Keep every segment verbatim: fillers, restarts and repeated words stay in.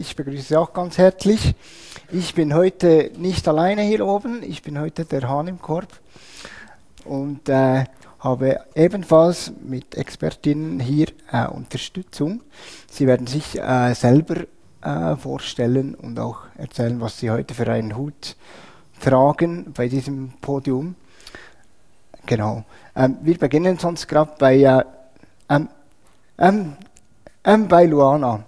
ich begrüße Sie auch ganz herzlich. Ich bin heute nicht alleine hier oben, ich bin heute der Hahn im Korb und äh, habe ebenfalls mit Expertinnen hier äh, Unterstützung. Sie werden sich äh, selber äh, vorstellen und auch erzählen, was Sie heute für einen Hut tragen bei diesem Podium. Genau. Ähm, wir beginnen sonst gerade bei, äh, ähm, ähm, ähm, bei Luana.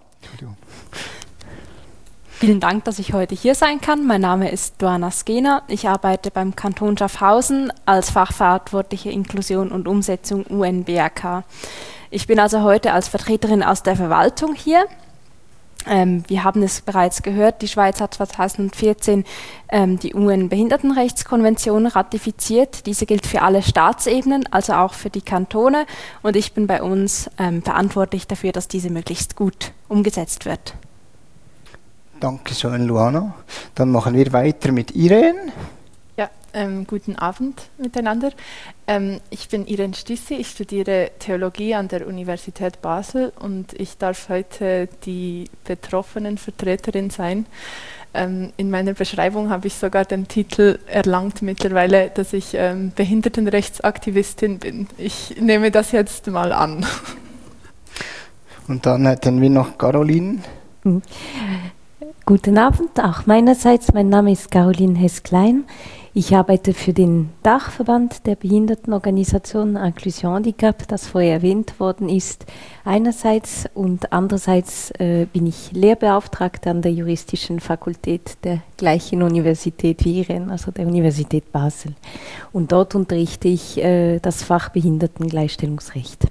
Vielen Dank, dass ich heute hier sein kann. Mein Name ist Luana Skener. Ich arbeite beim Kanton Schaffhausen als Fachverantwortliche Inklusion und Umsetzung U N B R K. Ich bin also heute als Vertreterin aus der Verwaltung hier. Ähm, wir haben es bereits gehört, die Schweiz hat zweitausendvierzehn ähm, die U N-Behindertenrechtskonvention ratifiziert. Diese gilt für alle Staatsebenen, also auch für die Kantone. Und ich bin bei uns ähm, verantwortlich dafür, dass diese möglichst gut umgesetzt wird. Dankeschön, Luana. Dann machen wir weiter mit Irene. Ja, ähm, guten Abend miteinander. Ähm, ich bin Irene Stüssi, ich studiere Theologie an der Universität Basel und ich darf heute die Betroffenenvertreterin sein. Ähm, in meiner Beschreibung habe ich sogar den Titel erlangt mittlerweile, dass ich ähm, Behindertenrechtsaktivistin bin. Ich nehme das jetzt mal an. Und dann hätten wir noch Caroline. Mhm. Guten Abend, auch meinerseits. Mein Name ist Caroline Hess-Klein. Ich arbeite für den Dachverband der Behindertenorganisation Inclusion Handicap, das vorher erwähnt worden ist, einerseits, und andererseits äh, bin ich Lehrbeauftragte an der juristischen Fakultät der gleichen Universität wie Irene, also der Universität Basel. Und dort unterrichte ich äh, das Fach Behindertengleichstellungsrecht.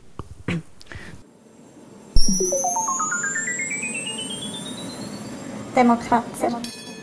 Demokratie.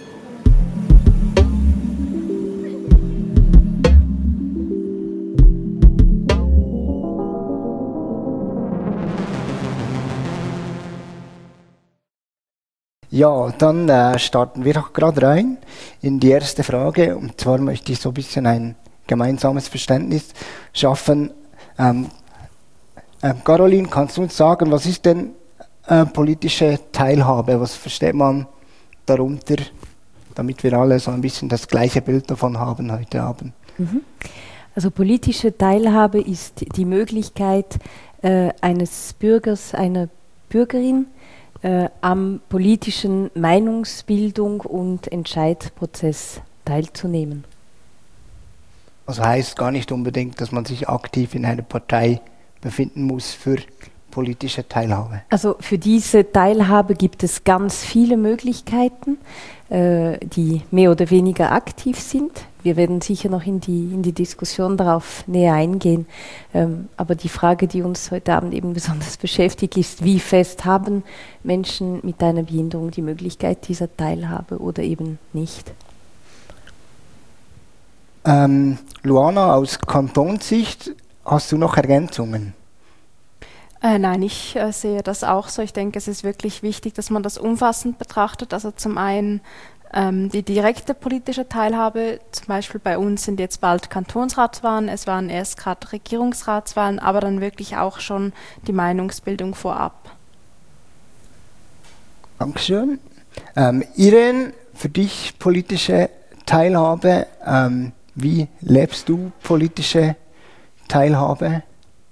Ja, dann äh, starten wir doch gerade rein in die erste Frage. Und zwar möchte ich so ein bisschen ein gemeinsames Verständnis schaffen. Ähm, äh, Caroline, kannst du uns sagen, was ist denn äh, politische Teilhabe? Was versteht man darunter, damit wir alle so ein bisschen das gleiche Bild davon haben heute Abend? Also politische Teilhabe ist die Möglichkeit äh, eines Bürgers, einer Bürgerin äh, am politischen Meinungsbildung und Entscheidprozess teilzunehmen. Also heißt gar nicht unbedingt, dass man sich aktiv in einer Partei befinden muss für politische Teilhabe. Also für diese Teilhabe gibt es ganz viele Möglichkeiten, äh, die mehr oder weniger aktiv sind. Wir werden sicher noch in die, in die Diskussion darauf näher eingehen. Ähm, aber die Frage, die uns heute Abend eben besonders beschäftigt, ist, wie fest haben Menschen mit einer Behinderung die Möglichkeit dieser Teilhabe oder eben nicht? Ähm, Luana, aus Kantonssicht, hast du noch Ergänzungen? Äh, nein, ich äh, sehe das auch so. Ich denke, es ist wirklich wichtig, dass man das umfassend betrachtet. Also zum einen ähm, die direkte politische Teilhabe, zum Beispiel bei uns sind jetzt bald Kantonsratswahlen, es waren erst gerade Regierungsratswahlen, aber dann wirklich auch schon die Meinungsbildung vorab. Dankeschön. Ähm, Irene, für dich politische Teilhabe, ähm, wie lebst du politische Teilhabe?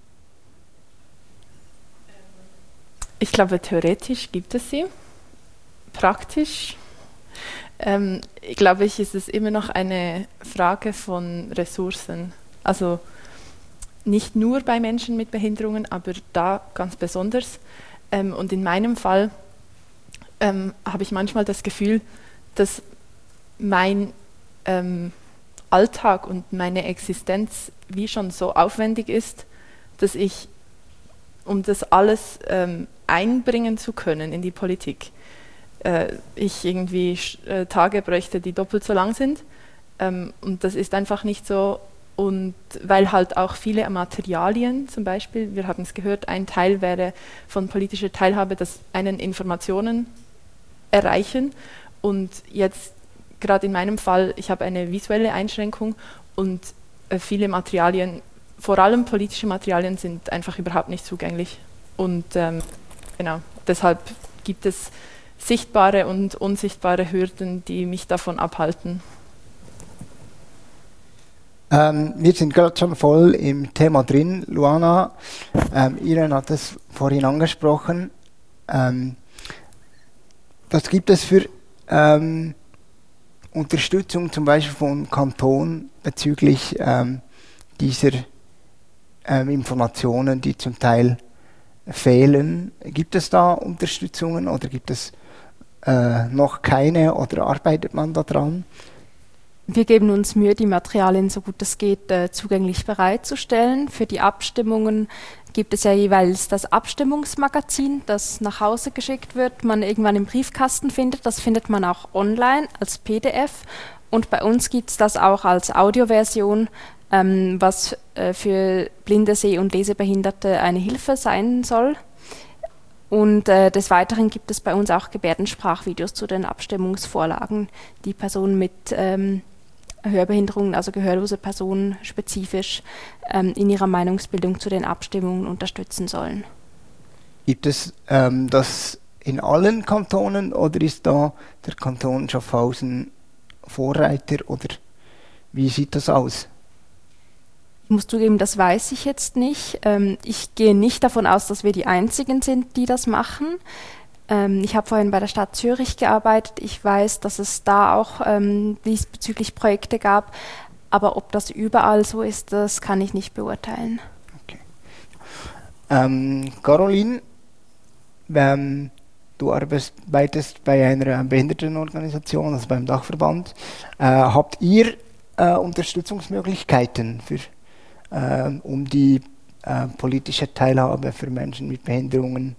Ich glaube, theoretisch gibt es sie. Praktisch, ähm, glaube ich, ist es immer noch eine Frage von Ressourcen. Also nicht nur bei Menschen mit Behinderungen, aber da ganz besonders. Ähm, und in meinem Fall ähm, habe ich manchmal das Gefühl, dass mein ähm, Alltag und meine Existenz wie schon so aufwendig ist, dass ich, um das alles ähm, einbringen zu können in die Politik, äh, ich irgendwie äh, Tage bräuchte, die doppelt so lang sind. Ähm, und das ist einfach nicht so. Und weil halt auch viele Materialien, zum Beispiel, wir haben es gehört, ein Teil wäre von politischer Teilhabe, dass einen Informationen erreichen. Und jetzt, gerade in meinem Fall, ich habe eine visuelle Einschränkung und äh, viele Materialien, vor allem politische Materialien, sind einfach überhaupt nicht zugänglich. Und ähm, genau, deshalb gibt es sichtbare und unsichtbare Hürden, die mich davon abhalten? Ähm, wir sind gerade schon voll im Thema drin. Luana, ähm, Irene hat es vorhin angesprochen. Ähm, was gibt es für ähm, Unterstützung zum Beispiel vom Kanton bezüglich ähm, dieser ähm, Informationen, die zum Teil fehlen? Gibt es da Unterstützungen oder gibt es äh, noch keine oder arbeitet man daran? Wir geben uns Mühe, die Materialien, so gut es geht, äh, zugänglich bereitzustellen. Für die Abstimmungen gibt es ja jeweils das Abstimmungsmagazin, das nach Hause geschickt wird, man irgendwann im Briefkasten findet. Das findet man auch online als P D F. Und bei uns gibt es das auch als Audioversion, ähm, was äh, für blinde, Seh- und Lesebehinderte eine Hilfe sein soll. Und äh, des Weiteren gibt es bei uns auch Gebärdensprachvideos zu den Abstimmungsvorlagen, die Personen mit ähm, Hörbehinderungen, also gehörlose Personen spezifisch ähm, in ihrer Meinungsbildung zu den Abstimmungen unterstützen sollen. Gibt es ähm, das in allen Kantonen oder ist da der Kanton Schaffhausen Vorreiter oder wie sieht das aus? Ich muss zugeben, das weiß ich jetzt nicht. Ähm, ich gehe nicht davon aus, dass wir die Einzigen sind, die das machen. Ähm, ich habe vorhin bei der Stadt Zürich gearbeitet. Ich weiß, dass es da auch ähm, diesbezüglich Projekte gab. Aber ob das überall so ist, das kann ich nicht beurteilen. Okay. Ähm, Caroline, ähm, du arbeitest bei einer Behindertenorganisation, also beim Dachverband. Äh, habt ihr äh, Unterstützungsmöglichkeiten für Ähm, um die äh, politische Teilhabe für Menschen mit Behinderungen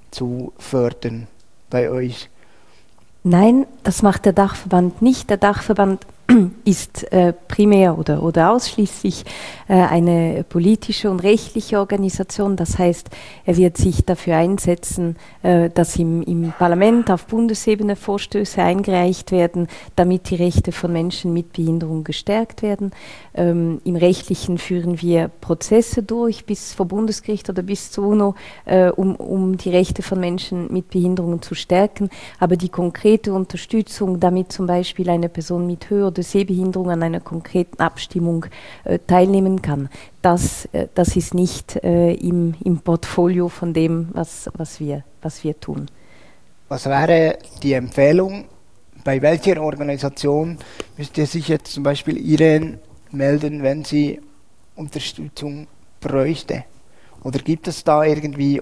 zu fördern bei euch? Nein, das macht der Dachverband nicht. Der Dachverband ist äh, primär oder, oder ausschließlich äh, eine politische und rechtliche Organisation. Das heißt, er wird sich dafür einsetzen, äh, dass im, im Parlament auf Bundesebene Vorstöße eingereicht werden, damit die Rechte von Menschen mit Behinderung gestärkt werden. Ähm, Im Rechtlichen führen wir Prozesse durch bis vor Bundesgericht oder bis zur UNO, äh, um, um die Rechte von Menschen mit Behinderungen zu stärken. Aber die konkrete Unterstützung, damit zum Beispiel eine Person mit Hör- oder Sehbehinderung an einer konkreten Abstimmung äh, teilnehmen kann, das, äh, das ist nicht äh, im, im Portfolio von dem, was, was, wir, was wir tun. Was wäre die Empfehlung? Bei welcher Organisation müsste sich jetzt zum Beispiel Irene melden, wenn sie Unterstützung bräuchte? Oder gibt es da irgendwie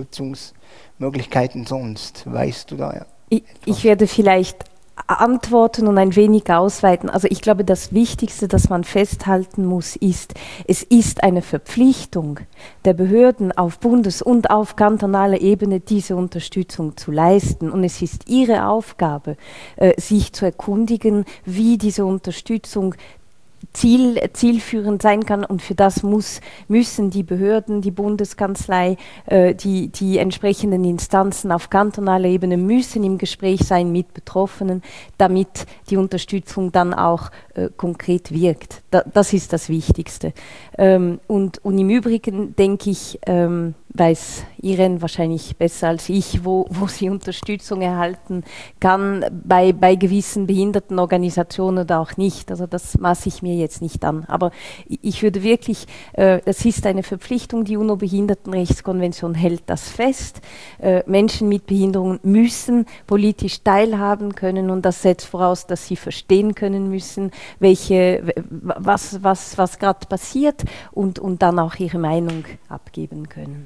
Unterstützungsmöglichkeiten sonst? Weißt du da ja? Ich, ich werde vielleicht antworten und ein wenig ausweiten. Also ich glaube, das Wichtigste, das man festhalten muss, ist, es ist eine Verpflichtung der Behörden auf Bundes- und auf kantonaler Ebene, diese Unterstützung zu leisten. Und es ist ihre Aufgabe, äh, sich zu erkundigen, wie diese Unterstützung Ziel, zielführend sein kann, und für das muss, müssen die Behörden, die Bundeskanzlei, äh, die, die entsprechenden Instanzen auf kantonaler Ebene müssen im Gespräch sein mit Betroffenen, damit die Unterstützung dann auch äh, konkret wirkt. Da, das ist das Wichtigste. Ähm, und, und im Übrigen denke ich, ähm, weiß Irene wahrscheinlich besser als ich, wo, wo sie Unterstützung erhalten kann, bei, bei gewissen Behindertenorganisationen oder auch nicht. Also das maße ich mir jetzt nicht an. Aber ich würde wirklich, äh, das ist eine Verpflichtung, die UNO-Behindertenrechtskonvention hält das fest. Äh, Menschen mit Behinderungen müssen politisch teilhaben können, und das setzt voraus, dass sie verstehen können müssen, welche, was, was, was gerade passiert, und, und dann auch ihre Meinung abgeben können.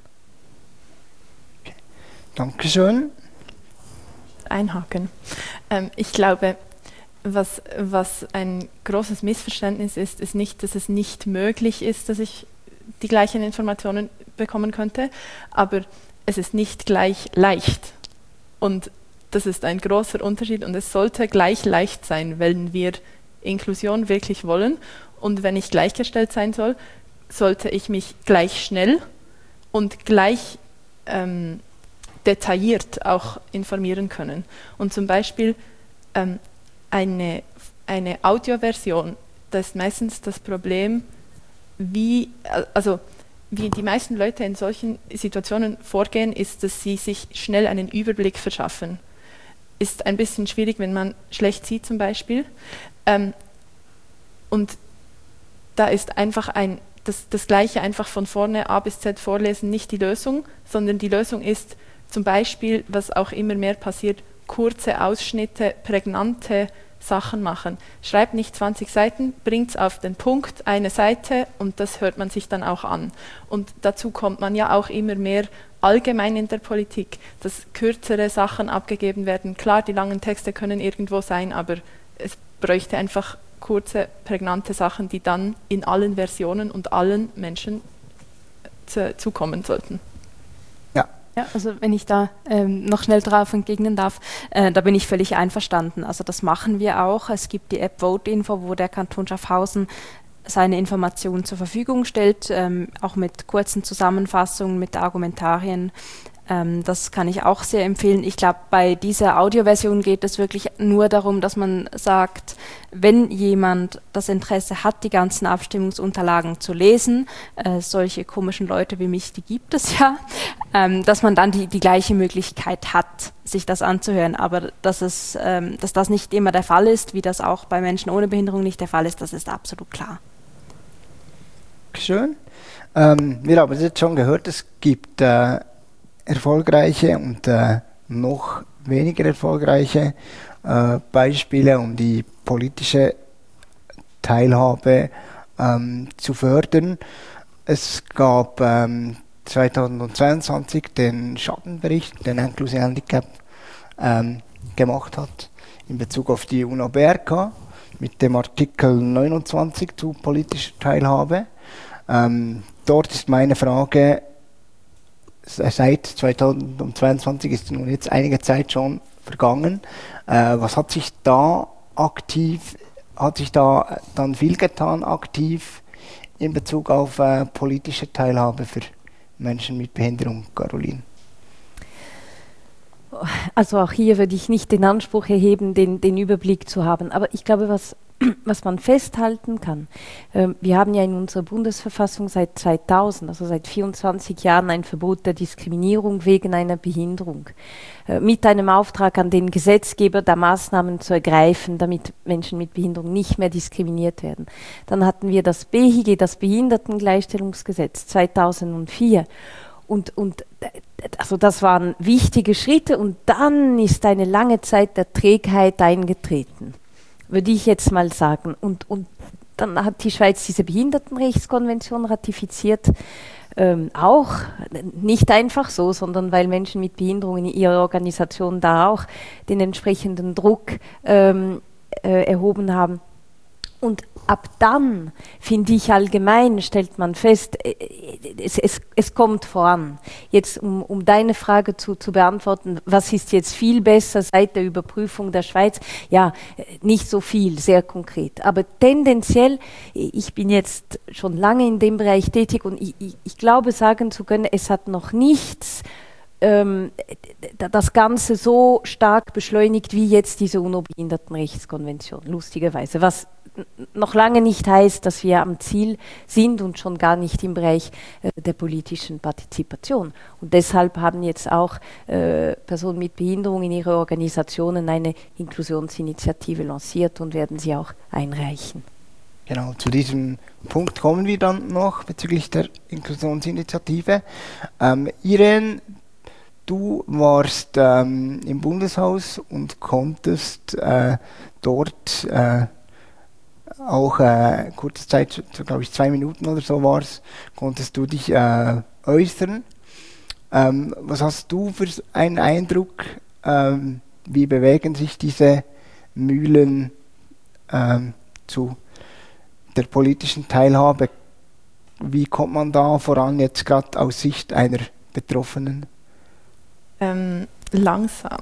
Dankeschön. Einhaken. Ähm, ich glaube, was, was ein großes Missverständnis ist, ist nicht, dass es nicht möglich ist, dass ich die gleichen Informationen bekommen könnte, aber es ist nicht gleich leicht. Und das ist ein großer Unterschied, und es sollte gleich leicht sein, wenn wir Inklusion wirklich wollen. Und wenn ich gleichgestellt sein soll, sollte ich mich gleich schnell und gleich ähm, detailliert auch informieren können. Und zum Beispiel ähm, eine, eine Audioversion, da ist meistens das Problem, wie, also wie die meisten Leute in solchen Situationen vorgehen, ist, dass sie sich schnell einen Überblick verschaffen. ist ein bisschen schwierig, wenn man schlecht sieht zum Beispiel. Ähm, und da ist einfach ein, das, das Gleiche einfach von vorne A bis Z vorlesen nicht die Lösung, sondern die Lösung ist zum Beispiel, was auch immer mehr passiert, kurze Ausschnitte, prägnante Sachen machen. Schreibt nicht zwanzig Seiten, bringt es auf den Punkt, eine Seite, und das hört man sich dann auch an. Und dazu kommt man ja auch immer mehr allgemein in der Politik, dass kürzere Sachen abgegeben werden. Klar, die langen Texte können irgendwo sein, aber es bräuchte einfach kurze, prägnante Sachen, die dann in allen Versionen und allen Menschen zu, zukommen sollten. Ja. Ja, also wenn ich da ähm, noch schnell drauf entgegnen darf, äh, da bin ich völlig einverstanden. Also das machen wir auch. Es gibt die App VoteInfo, wo der Kanton Schaffhausen seine Informationen zur Verfügung stellt, ähm, auch mit kurzen Zusammenfassungen, mit Argumentarien. Ähm, das kann ich auch sehr empfehlen. Ich glaube, bei dieser Audioversion geht es wirklich nur darum, dass man sagt, wenn jemand das Interesse hat, die ganzen Abstimmungsunterlagen zu lesen, äh, solche komischen Leute wie mich, die gibt es ja, ähm, dass man dann die, die gleiche Möglichkeit hat, sich das anzuhören. Aber dass, es, ähm, dass das nicht immer der Fall ist, wie das auch bei Menschen ohne Behinderung nicht der Fall ist, das ist absolut klar. Schön. Ähm, wir haben es jetzt schon gehört, es gibt äh, erfolgreiche und äh, noch weniger erfolgreiche äh, Beispiele, um die politische Teilhabe ähm, zu fördern. Es gab ähm, zweitausendzweiundzwanzig den Schattenbericht, den Inclusion Handicap ähm, gemacht hat, in Bezug auf die UNO B R K mit dem Artikel neunundzwanzig zu politischer Teilhabe. Ähm, dort ist meine Frage, seit zweitausendzweiundzwanzig ist nun jetzt einige Zeit schon vergangen. Äh, was hat sich da aktiv, hat sich da dann viel getan aktiv in Bezug auf äh, politische Teilhabe für Menschen mit Behinderung, Caroline? Also auch hier würde ich nicht den Anspruch erheben, den, den Überblick zu haben. Aber ich glaube, was, was man festhalten kann, äh, wir haben ja in unserer Bundesverfassung seit zweitausend, also seit vierundzwanzig Jahren, ein Verbot der Diskriminierung wegen einer Behinderung. Äh, mit einem Auftrag an den Gesetzgeber, da Maßnahmen zu ergreifen, damit Menschen mit Behinderung nicht mehr diskriminiert werden. Dann hatten wir das B H G, das Behindertengleichstellungsgesetz zweitausendvier. Und, und also das waren wichtige Schritte, und dann ist eine lange Zeit der Trägheit eingetreten, würde ich jetzt mal sagen. Und, und dann hat die Schweiz diese Behindertenrechtskonvention ratifiziert, ähm, auch nicht einfach so, sondern weil Menschen mit Behinderung in ihrer Organisation da auch den entsprechenden Druck ähm, äh, erhoben haben. Und ab dann, finde ich allgemein, stellt man fest, es, es, es kommt voran. Jetzt, um, um deine Frage zu, zu beantworten, was ist jetzt viel besser seit der Überprüfung der Schweiz? Ja, nicht so viel, sehr konkret. Aber tendenziell, ich bin jetzt schon lange in dem Bereich tätig, und ich, ich, ich glaube, sagen zu können, es hat noch nichts ähm, das Ganze so stark beschleunigt wie jetzt diese UNO-Behindertenrechtskonvention, lustigerweise. Was noch lange nicht heißt, dass wir am Ziel sind, und schon gar nicht im Bereich äh, der politischen Partizipation. Und deshalb haben jetzt auch äh, Personen mit Behinderung in ihren Organisationen eine Inklusionsinitiative lanciert und werden sie auch einreichen. Genau, zu diesem Punkt kommen wir dann noch bezüglich der Inklusionsinitiative. Ähm, Irene, du warst ähm, im Bundeshaus und konntest äh, dort äh, auch äh, kurze Zeit, so, glaube ich zwei Minuten oder so war es, konntest du dich äh, äußern. Ähm, was hast du für einen Eindruck? Ähm, wie bewegen sich diese Mühlen ähm, zu der politischen Teilhabe? Wie kommt man da voran, jetzt gerade aus Sicht einer Betroffenen? Ähm, langsam.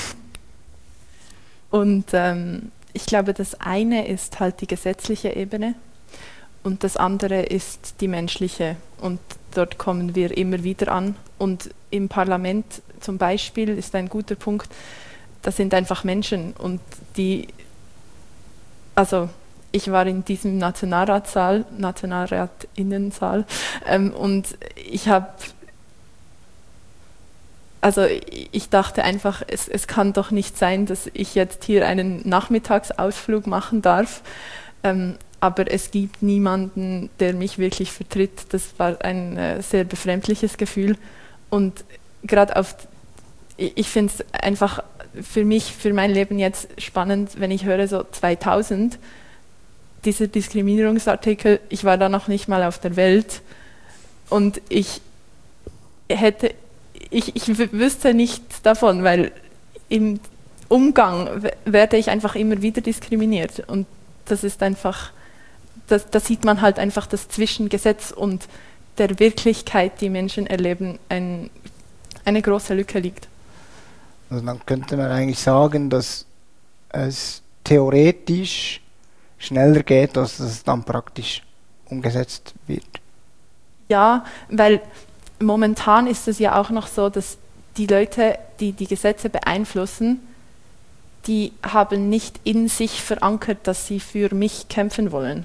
Und ähm, ich glaube, das eine ist halt die gesetzliche Ebene und das andere ist die menschliche. Und dort kommen wir immer wieder an. Und im Parlament zum Beispiel ist ein guter Punkt, das sind einfach Menschen, und die, also ich war in diesem Nationalratssaal, Nationalratinnensaal, ähm, und ich habe also ich dachte einfach, es, es kann doch nicht sein, dass ich jetzt hier einen Nachmittagsausflug machen darf, ähm, aber es gibt niemanden, der mich wirklich vertritt. Das war ein äh, sehr befremdliches Gefühl und gerade auf, ich, ich finde es einfach für mich, für mein Leben jetzt spannend, wenn ich höre so zweitausend, dieser Diskriminierungsartikel, ich war da noch nicht mal auf der Welt und ich hätte Ich, ich wüsste nichts davon, weil im Umgang werde ich einfach immer wieder diskriminiert. Und das ist einfach, das, da sieht man halt einfach, dass zwischen Gesetz und der Wirklichkeit, die Menschen erleben, ein, eine große Lücke liegt. Also dann könnte man eigentlich sagen, dass es theoretisch schneller geht, als es dann praktisch umgesetzt wird. Ja, weil momentan ist es ja auch noch so, dass die Leute, die die Gesetze beeinflussen, die haben nicht in sich verankert, dass sie für mich kämpfen wollen.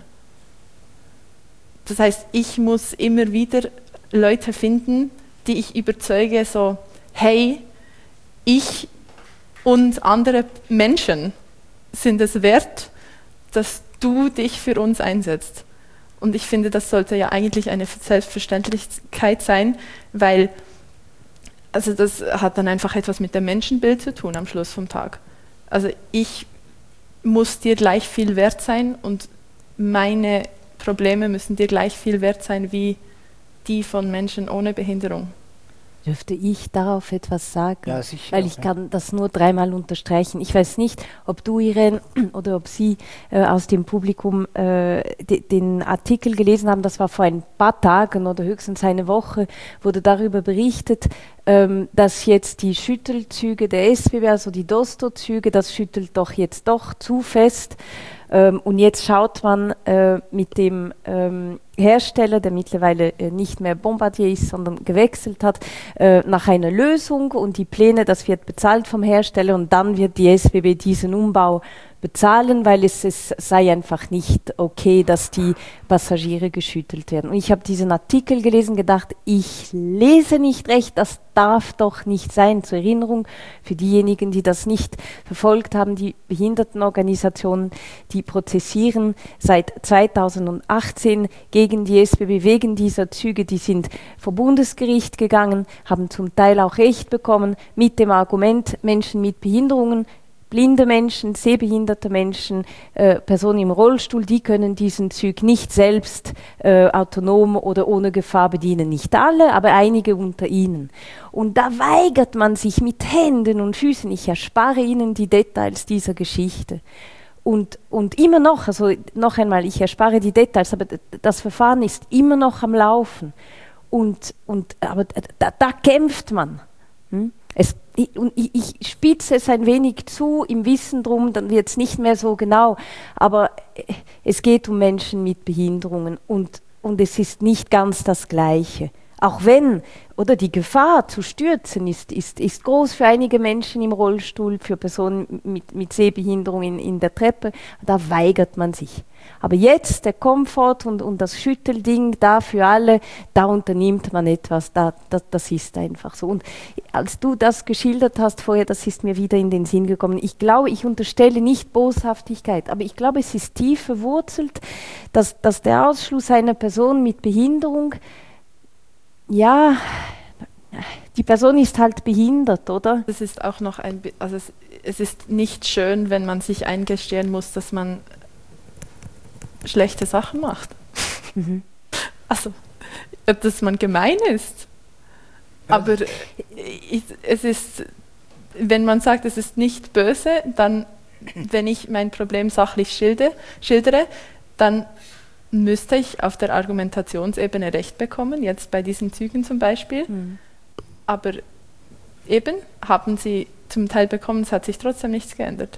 Das heißt, ich muss immer wieder Leute finden, die ich überzeuge, so, hey, ich und andere Menschen sind es wert, dass du dich für uns einsetzt. Und ich finde, das sollte ja eigentlich eine Selbstverständlichkeit sein, weil also das hat dann einfach etwas mit dem Menschenbild zu tun am Schluss vom Tag. Also ich muss dir gleich viel wert sein und meine Probleme müssen dir gleich viel wert sein wie die von Menschen ohne Behinderung. Dürfte ich darauf etwas sagen? Ja, sicher. Weil ich kann das nur dreimal unterstreichen. Ich weiß nicht, ob du, Irene, oder ob Sie äh, aus dem Publikum äh, de, den Artikel gelesen haben, das war vor ein paar Tagen oder höchstens eine Woche, wurde darüber berichtet, ähm, dass jetzt die Schüttelzüge der S B B, also die Dosto-Züge, das schüttelt doch jetzt doch zu fest. Ähm, und jetzt schaut man äh, mit dem ähm, Hersteller, der mittlerweile äh, nicht mehr Bombardier ist, sondern gewechselt hat, äh, nach einer Lösung und die Pläne, das wird bezahlt vom Hersteller und dann wird die S B B diesen Umbau bezahlen, weil es, es sei einfach nicht okay, dass die Passagiere geschüttelt werden. Und ich habe diesen Artikel gelesen, gedacht, ich lese nicht recht, das darf doch nicht sein. Zur Erinnerung für diejenigen, die das nicht verfolgt haben, die Behindertenorganisationen, die prozessieren seit zweitausendachtzehn gegen die S B B wegen dieser Züge, die sind vor Bundesgericht gegangen, haben zum Teil auch Recht bekommen mit dem Argument, Menschen mit Behinderungen, blinde Menschen, sehbehinderte Menschen, äh, Personen im Rollstuhl, die können diesen Zug nicht selbst äh, autonom oder ohne Gefahr bedienen. Nicht alle, aber einige unter ihnen. Und da weigert man sich mit Händen und Füßen. Ich erspare Ihnen die Details dieser Geschichte. Und, und immer noch, also noch einmal, ich erspare die Details, aber das Verfahren ist immer noch am Laufen. Und, und, aber da, da kämpft man. Hm? Es, ich, und ich, ich spitze es ein wenig zu im Wissen drum, dann wird es nicht mehr so genau, aber es geht um Menschen mit Behinderungen und, und es ist nicht ganz das Gleiche. Auch wenn, oder die Gefahr zu stürzen ist, ist, ist groß für einige Menschen im Rollstuhl, für Personen mit, mit Sehbehinderung in, in der Treppe, da weigert man sich. Aber jetzt der Komfort und, und das Schüttelding da für alle, da unternimmt man etwas, da, da, das ist einfach so. Und als du das geschildert hast vorher, das ist mir wieder in den Sinn gekommen. Ich glaube, ich unterstelle nicht Boshaftigkeit, aber ich glaube, es ist tief verwurzelt, dass, dass der Ausschluss einer Person mit Behinderung, ja, die Person ist halt behindert, oder? Es ist auch noch ein, also es, es ist nicht schön, wenn man sich eingestehen muss, dass man schlechte Sachen macht. Mhm. Also, dass man gemein ist. Aber ich, es ist, wenn man sagt, es ist nicht böse, dann, wenn ich mein Problem sachlich schilde, schildere, dann müsste ich auf der Argumentationsebene Recht bekommen, jetzt bei diesen Zügen zum Beispiel. Mhm. Aber eben, haben sie zum Teil bekommen, es hat sich trotzdem nichts geändert.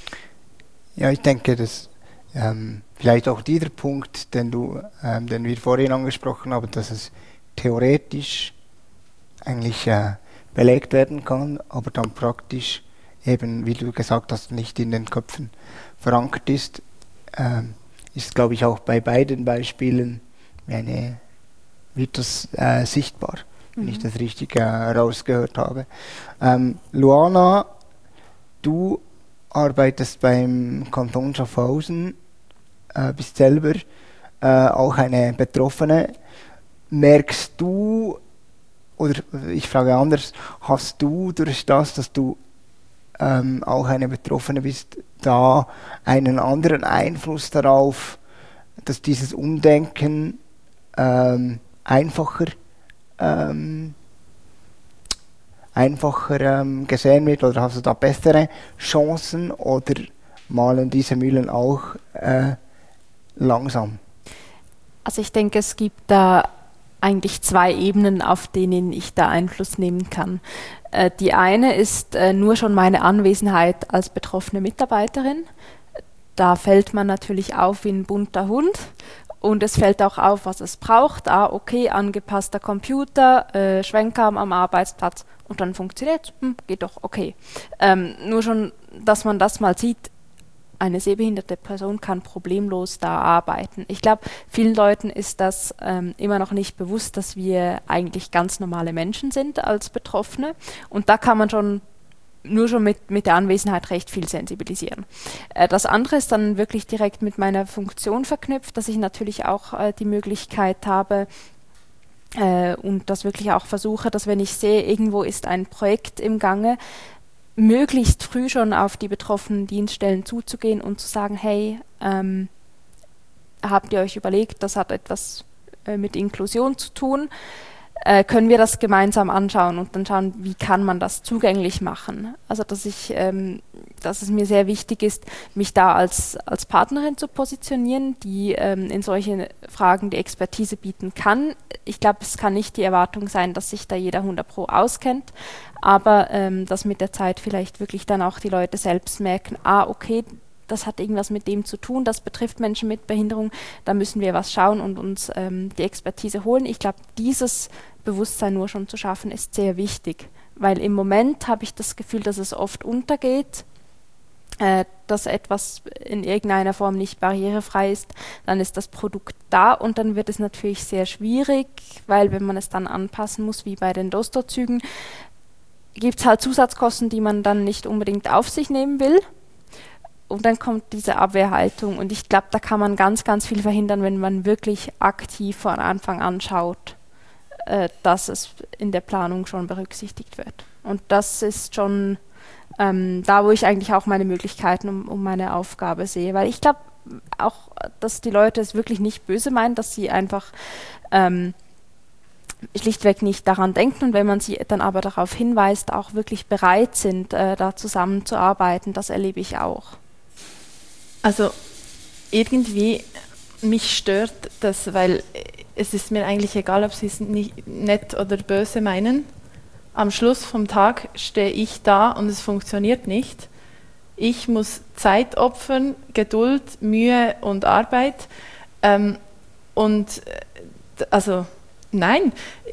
Ja, ich denke, dass ähm, vielleicht auch dieser Punkt, den, du, ähm, den wir vorhin angesprochen haben, dass es theoretisch eigentlich äh, belegt werden kann, aber dann praktisch eben, wie du gesagt hast, nicht in den Köpfen verankert ist, ähm, ist, glaube ich, auch bei beiden Beispielen eine, wird das äh, sichtbar. wenn mhm. ich das richtig äh, rausgehört habe. Ähm, Luana, du arbeitest beim Kanton Schaffhausen, äh, bist selber äh, auch eine Betroffene. Merkst du, oder ich frage anders, hast du durch das, dass du ähm, auch eine Betroffene bist, da einen anderen Einfluss darauf, dass dieses Umdenken ähm, einfacher ähm, einfacher ähm, gesehen wird, oder hast du da bessere Chancen, oder malen diese Mühlen auch äh, langsam? Also ich denke, es gibt da eigentlich zwei Ebenen, auf denen ich da Einfluss nehmen kann. Äh, die eine ist äh, nur schon meine Anwesenheit als betroffene Mitarbeiterin. Da fällt man natürlich auf wie ein bunter Hund. Und es fällt auch auf, was es braucht. Ah, okay, angepasster Computer, äh, Schwenkarm am Arbeitsplatz und dann funktioniert hm, geht doch, okay. Ähm, nur schon, dass man das mal sieht, eine sehbehinderte Person kann problemlos da arbeiten. Ich glaube, vielen Leuten ist das ähm, immer noch nicht bewusst, dass wir eigentlich ganz normale Menschen sind als Betroffene. Und da kann man schon nur schon mit, mit der Anwesenheit recht viel sensibilisieren. Äh, das andere ist dann wirklich direkt mit meiner Funktion verknüpft, dass ich natürlich auch äh, die Möglichkeit habe äh, und das wirklich auch versuche, dass wenn ich sehe, irgendwo ist ein Projekt im Gange, möglichst früh schon auf die betroffenen Dienststellen zuzugehen und zu sagen, hey, ähm, habt ihr euch überlegt, das hat etwas äh, mit Inklusion zu tun, Äh, können wir das gemeinsam anschauen und dann schauen, wie kann man das zugänglich machen. Also dass ich, ähm, dass es mir sehr wichtig ist, mich da als, als Partnerin zu positionieren, die ähm, in solchen Fragen die Expertise bieten kann. Ich glaube, es kann nicht die Erwartung sein, dass sich da jeder hundert Pro auskennt, aber ähm, dass mit der Zeit vielleicht wirklich dann auch die Leute selbst merken, ah, okay, das hat irgendwas mit dem zu tun, das betrifft Menschen mit Behinderung, da müssen wir was schauen und uns ähm, die Expertise holen. Ich glaube, dieses Bewusstsein nur schon zu schaffen, ist sehr wichtig, weil im Moment habe ich das Gefühl, dass es oft untergeht, äh, dass etwas in irgendeiner Form nicht barrierefrei ist, dann ist das Produkt da und dann wird es natürlich sehr schwierig, weil wenn man es dann anpassen muss, wie bei den Dostor-Zügen, gibt es halt Zusatzkosten, die man dann nicht unbedingt auf sich nehmen will. Und dann kommt diese Abwehrhaltung und ich glaube, da kann man ganz, ganz viel verhindern, wenn man wirklich aktiv von Anfang an schaut, äh, dass es in der Planung schon berücksichtigt wird. Und das ist schon ähm, da, wo ich eigentlich auch meine Möglichkeiten um, um meine Aufgabe sehe. Weil ich glaube auch, dass die Leute es wirklich nicht böse meinen, dass sie einfach ähm, schlichtweg nicht daran denken und wenn man sie dann aber darauf hinweist, auch wirklich bereit sind, äh, da zusammenzuarbeiten, das erlebe ich auch. Also irgendwie mich stört das, weil es ist mir eigentlich egal, ob sie es nicht nett oder böse meinen. Am Schluss vom Tag stehe ich da und es funktioniert nicht. Ich muss Zeit opfern, Geduld, Mühe und Arbeit. Ähm, und also nein,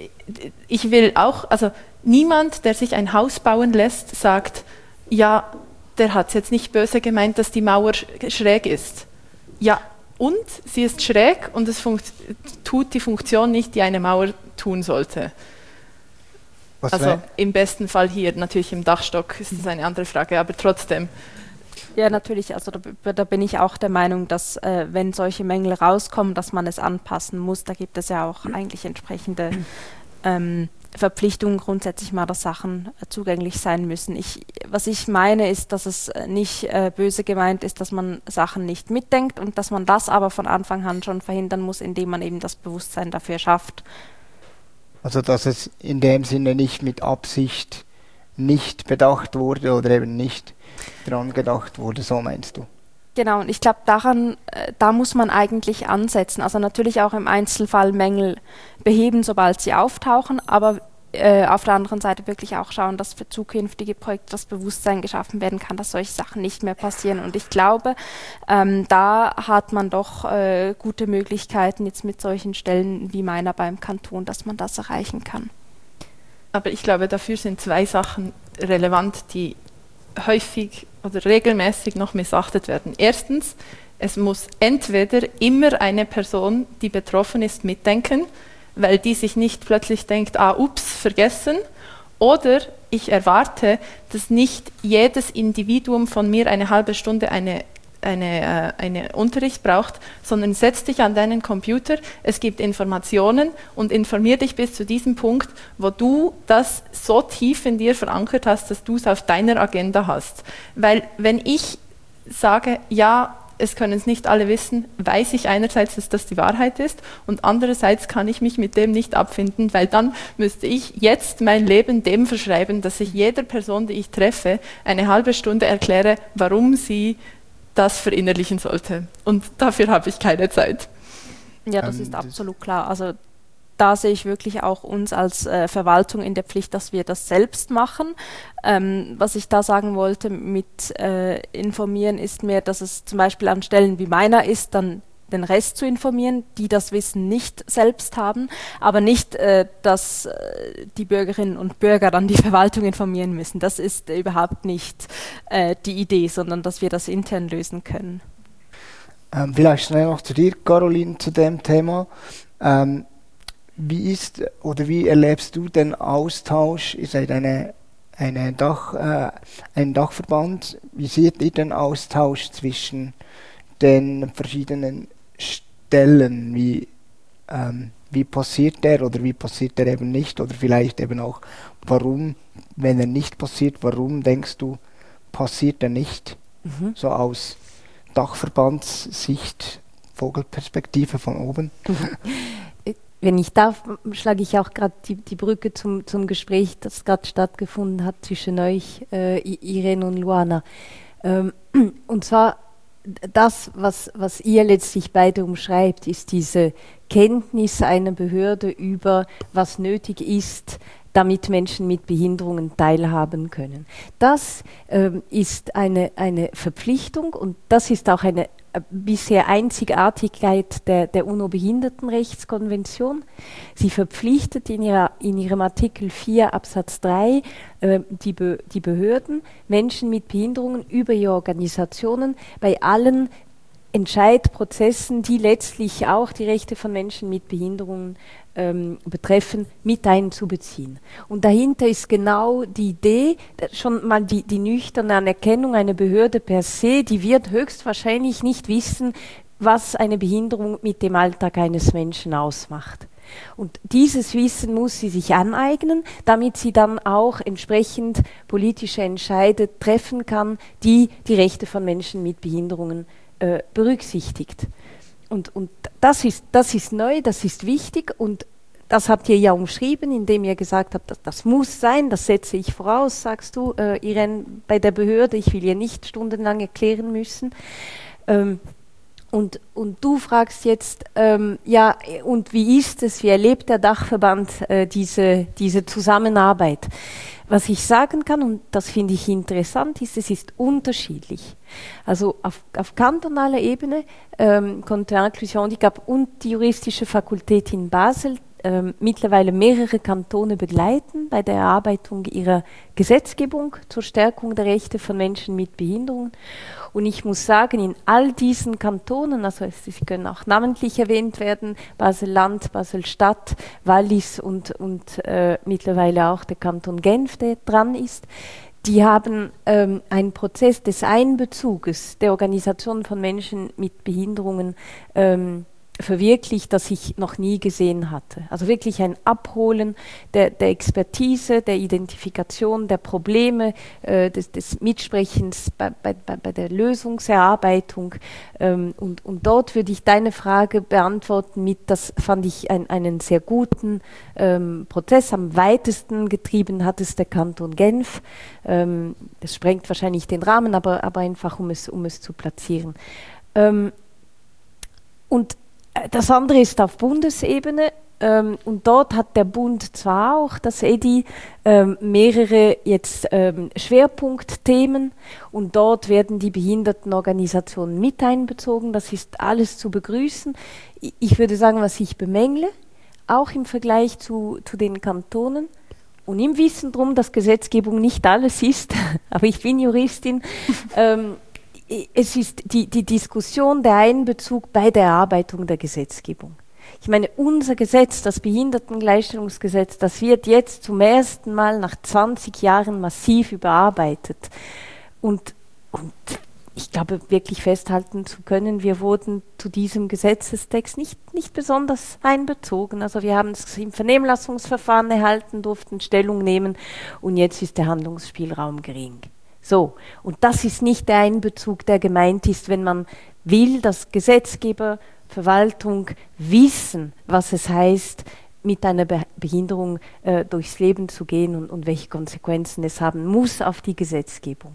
ich will auch, also niemand, der sich ein Haus bauen lässt, sagt, ja, der hat es jetzt nicht böse gemeint, dass die Mauer schräg ist. Ja, und sie ist schräg und es funkt- tut die Funktion nicht, die eine Mauer tun sollte. Was also wär? Im besten Fall hier, natürlich im Dachstock ist das eine andere Frage, aber trotzdem. Ja, natürlich, also da, da bin ich auch der Meinung, dass äh, wenn solche Mängel rauskommen, dass man es anpassen muss. Da gibt es ja auch eigentlich entsprechende ähm, Verpflichtungen grundsätzlich mal, dass Sachen äh, zugänglich sein müssen. Ich, was ich meine, ist, dass es nicht äh, böse gemeint ist, dass man Sachen nicht mitdenkt und dass man das aber von Anfang an schon verhindern muss, indem man eben das Bewusstsein dafür schafft. Also dass es in dem Sinne nicht mit Absicht nicht bedacht wurde oder eben nicht dran gedacht wurde, so meinst du? Genau, und ich glaube, daran, äh, da muss man eigentlich ansetzen. Also natürlich auch im Einzelfall Mängel beheben, sobald sie auftauchen, aber äh, auf der anderen Seite wirklich auch schauen, dass für zukünftige Projekte das Bewusstsein geschaffen werden kann, dass solche Sachen nicht mehr passieren. Und ich glaube, ähm, da hat man doch äh, gute Möglichkeiten jetzt mit solchen Stellen wie meiner beim Kanton, dass man das erreichen kann. Aber ich glaube, dafür sind zwei Sachen relevant, die häufig oder regelmäßig noch missachtet werden. Erstens, es muss entweder immer eine Person, die betroffen ist, mitdenken. weil die sich nicht plötzlich denkt, ah, ups, vergessen. Oder ich erwarte, dass nicht jedes Individuum von mir eine halbe Stunde eine, eine, äh, eine Unterricht braucht, sondern setz dich an deinen Computer, es gibt Informationen und informier dich bis zu diesem Punkt, wo du das so tief in dir verankert hast, dass du es auf deiner Agenda hast. Weil wenn ich sage, ja, es können es nicht alle wissen, weiß ich einerseits, dass das die Wahrheit ist und andererseits kann ich mich mit dem nicht abfinden, weil dann müsste ich jetzt mein Leben dem verschreiben, dass ich jeder Person, die ich treffe, eine halbe Stunde erkläre, warum sie das verinnerlichen sollte. Und dafür habe ich keine Zeit. Ja, das Ähm, ist das- absolut klar. Also da sehe ich wirklich auch uns als äh, Verwaltung in der Pflicht, dass wir das selbst machen. Ähm, was ich da sagen wollte mit äh, informieren, ist mehr, dass es zum Beispiel an Stellen wie meiner ist, dann den Rest zu informieren, die das Wissen nicht selbst haben, aber nicht, äh, dass äh, die Bürgerinnen und Bürger dann die Verwaltung informieren müssen. Das ist äh, überhaupt nicht äh, die Idee, sondern dass wir das intern lösen können. Ähm, vielleicht schnell noch zu dir, Caroline, zu dem Thema. Ähm, wie ist oder wie erlebst du den Austausch? Ihr seid eine, eine Dach, äh, ein Dachverband. Wie seht ihr den Austausch zwischen den verschiedenen Stellen? Wie, ähm, wie passiert der oder wie passiert der eben nicht? Oder vielleicht eben auch, warum, wenn er nicht passiert, warum denkst du, passiert er nicht? Mhm. So aus Dachverbandssicht, Vogelperspektive von oben. Wenn ich darf, schlage ich auch gerade die, die Brücke zum, zum Gespräch, das gerade stattgefunden hat zwischen euch, äh, Irene und Luana. Ähm, und zwar das, was, was ihr letztlich beide umschreibt, ist diese Kenntnis einer Behörde über, was nötig ist, damit Menschen mit Behinderungen teilhaben können. Das ähm, ist eine, eine Verpflichtung und das ist auch eine äh, bisher Einzigartigkeit der, der UNO-Behindertenrechtskonvention. Sie verpflichtet in, ihrer, in ihrem Artikel vier Absatz drei äh, die, Be, die Behörden, Menschen mit Behinderungen über ihre Organisationen bei allen Entscheidprozessen, die letztlich auch die Rechte von Menschen mit Behinderungen ähm, betreffen, mit einzubeziehen. Und dahinter ist genau die Idee, schon mal die, die nüchterne Anerkennung, eine Behörde per se, die wird höchstwahrscheinlich nicht wissen, was eine Behinderung mit dem Alltag eines Menschen ausmacht. Und dieses Wissen muss sie sich aneignen, damit sie dann auch entsprechend politische Entscheide treffen kann, die die Rechte von Menschen mit Behinderungen Äh, berücksichtigt. Und, und das ist, das ist neu, das ist wichtig und das habt ihr ja umschrieben, indem ihr gesagt habt, das, das muss sein, das setze ich voraus, sagst du, äh, Irene, bei der Behörde, ich will ihr nicht stundenlang erklären müssen. Ähm, und, und du fragst jetzt, ähm, ja, und wie ist es, wie erlebt der Dachverband äh, diese, diese Zusammenarbeit? Was ich sagen kann, und das finde ich interessant, ist, es ist unterschiedlich. Also auf, auf kantonaler Ebene ähm, konnte Inclusion Handicap und die juristische Fakultät in Basel ähm, mittlerweile mehrere Kantone begleiten bei der Erarbeitung ihrer Gesetzgebung zur Stärkung der Rechte von Menschen mit Behinderungen. Und ich muss sagen, in all diesen Kantonen, also sie können auch namentlich erwähnt werden, Basel-Land, Basel-Stadt, Wallis und, und äh, mittlerweile auch der Kanton Genf, der dran ist, die haben ähm, einen Prozess des Einbezuges der Organisation von Menschen mit Behinderungen ähm, verwirklicht, das ich noch nie gesehen hatte. Also wirklich ein Abholen der, der Expertise, der Identifikation der Probleme, äh, des, des Mitsprechens bei, bei, bei der Lösungserarbeitung. Ähm, und, und dort würde ich deine Frage beantworten mit, das fand ich ein, einen sehr guten ähm, Prozess. Am weitesten getrieben hat es der Kanton Genf. Ähm, das sprengt wahrscheinlich den Rahmen, aber, aber einfach, um es, um es zu platzieren. Ähm, und das andere ist auf Bundesebene ähm, und dort hat der Bund zwar auch, das E D I, ähm, mehrere jetzt ähm, Schwerpunktthemen und dort werden die Behindertenorganisationen mit einbezogen. Das ist alles zu begrüßen. Ich würde sagen, was ich bemängle, auch im Vergleich zu, zu den Kantonen und im Wissen darum, dass Gesetzgebung nicht alles ist, aber ich bin Juristin, ähm, es ist die, die Diskussion, der Einbezug bei der Erarbeitung der Gesetzgebung. Ich meine, unser Gesetz, das Behindertengleichstellungsgesetz, das wird jetzt zum ersten Mal nach zwanzig Jahren massiv überarbeitet. Und, und ich glaube, wirklich festhalten zu können, wir wurden zu diesem Gesetzestext nicht, nicht besonders einbezogen. Also wir haben es im Vernehmlassungsverfahren erhalten, durften Stellung nehmen und jetzt ist der Handlungsspielraum gering. So, und das ist nicht der Einbezug, der gemeint ist, wenn man will, dass Gesetzgeber, Verwaltung wissen, was es heißt, mit einer Be- Behinderung äh, durchs Leben zu gehen und, und welche Konsequenzen es haben muss auf die Gesetzgebung.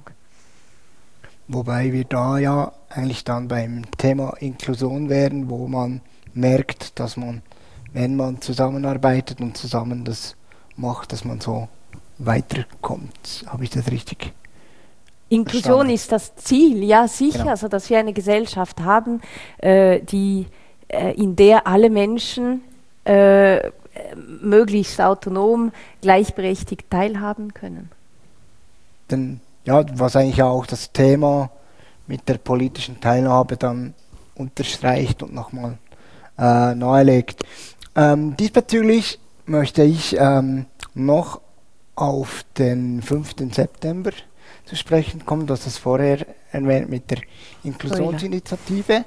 Wobei wir da ja eigentlich dann beim Thema Inklusion wären, wo man merkt, dass man, wenn man zusammenarbeitet und zusammen das macht, dass man so weiterkommt. Habe ich das richtig Inklusion verstanden? ist das Ziel, ja sicher, Genau. also dass wir eine Gesellschaft haben, äh, die, äh, in der alle Menschen äh, möglichst autonom, gleichberechtigt teilhaben können. Denn, ja, was eigentlich auch das Thema mit der politischen Teilhabe dann unterstreicht und nochmal äh, nahelegt. Ähm, diesbezüglich möchte ich ähm, noch auf den fünften September zu sprechen kommen, das ist vorher erwähnt mit der Inklusionsinitiative,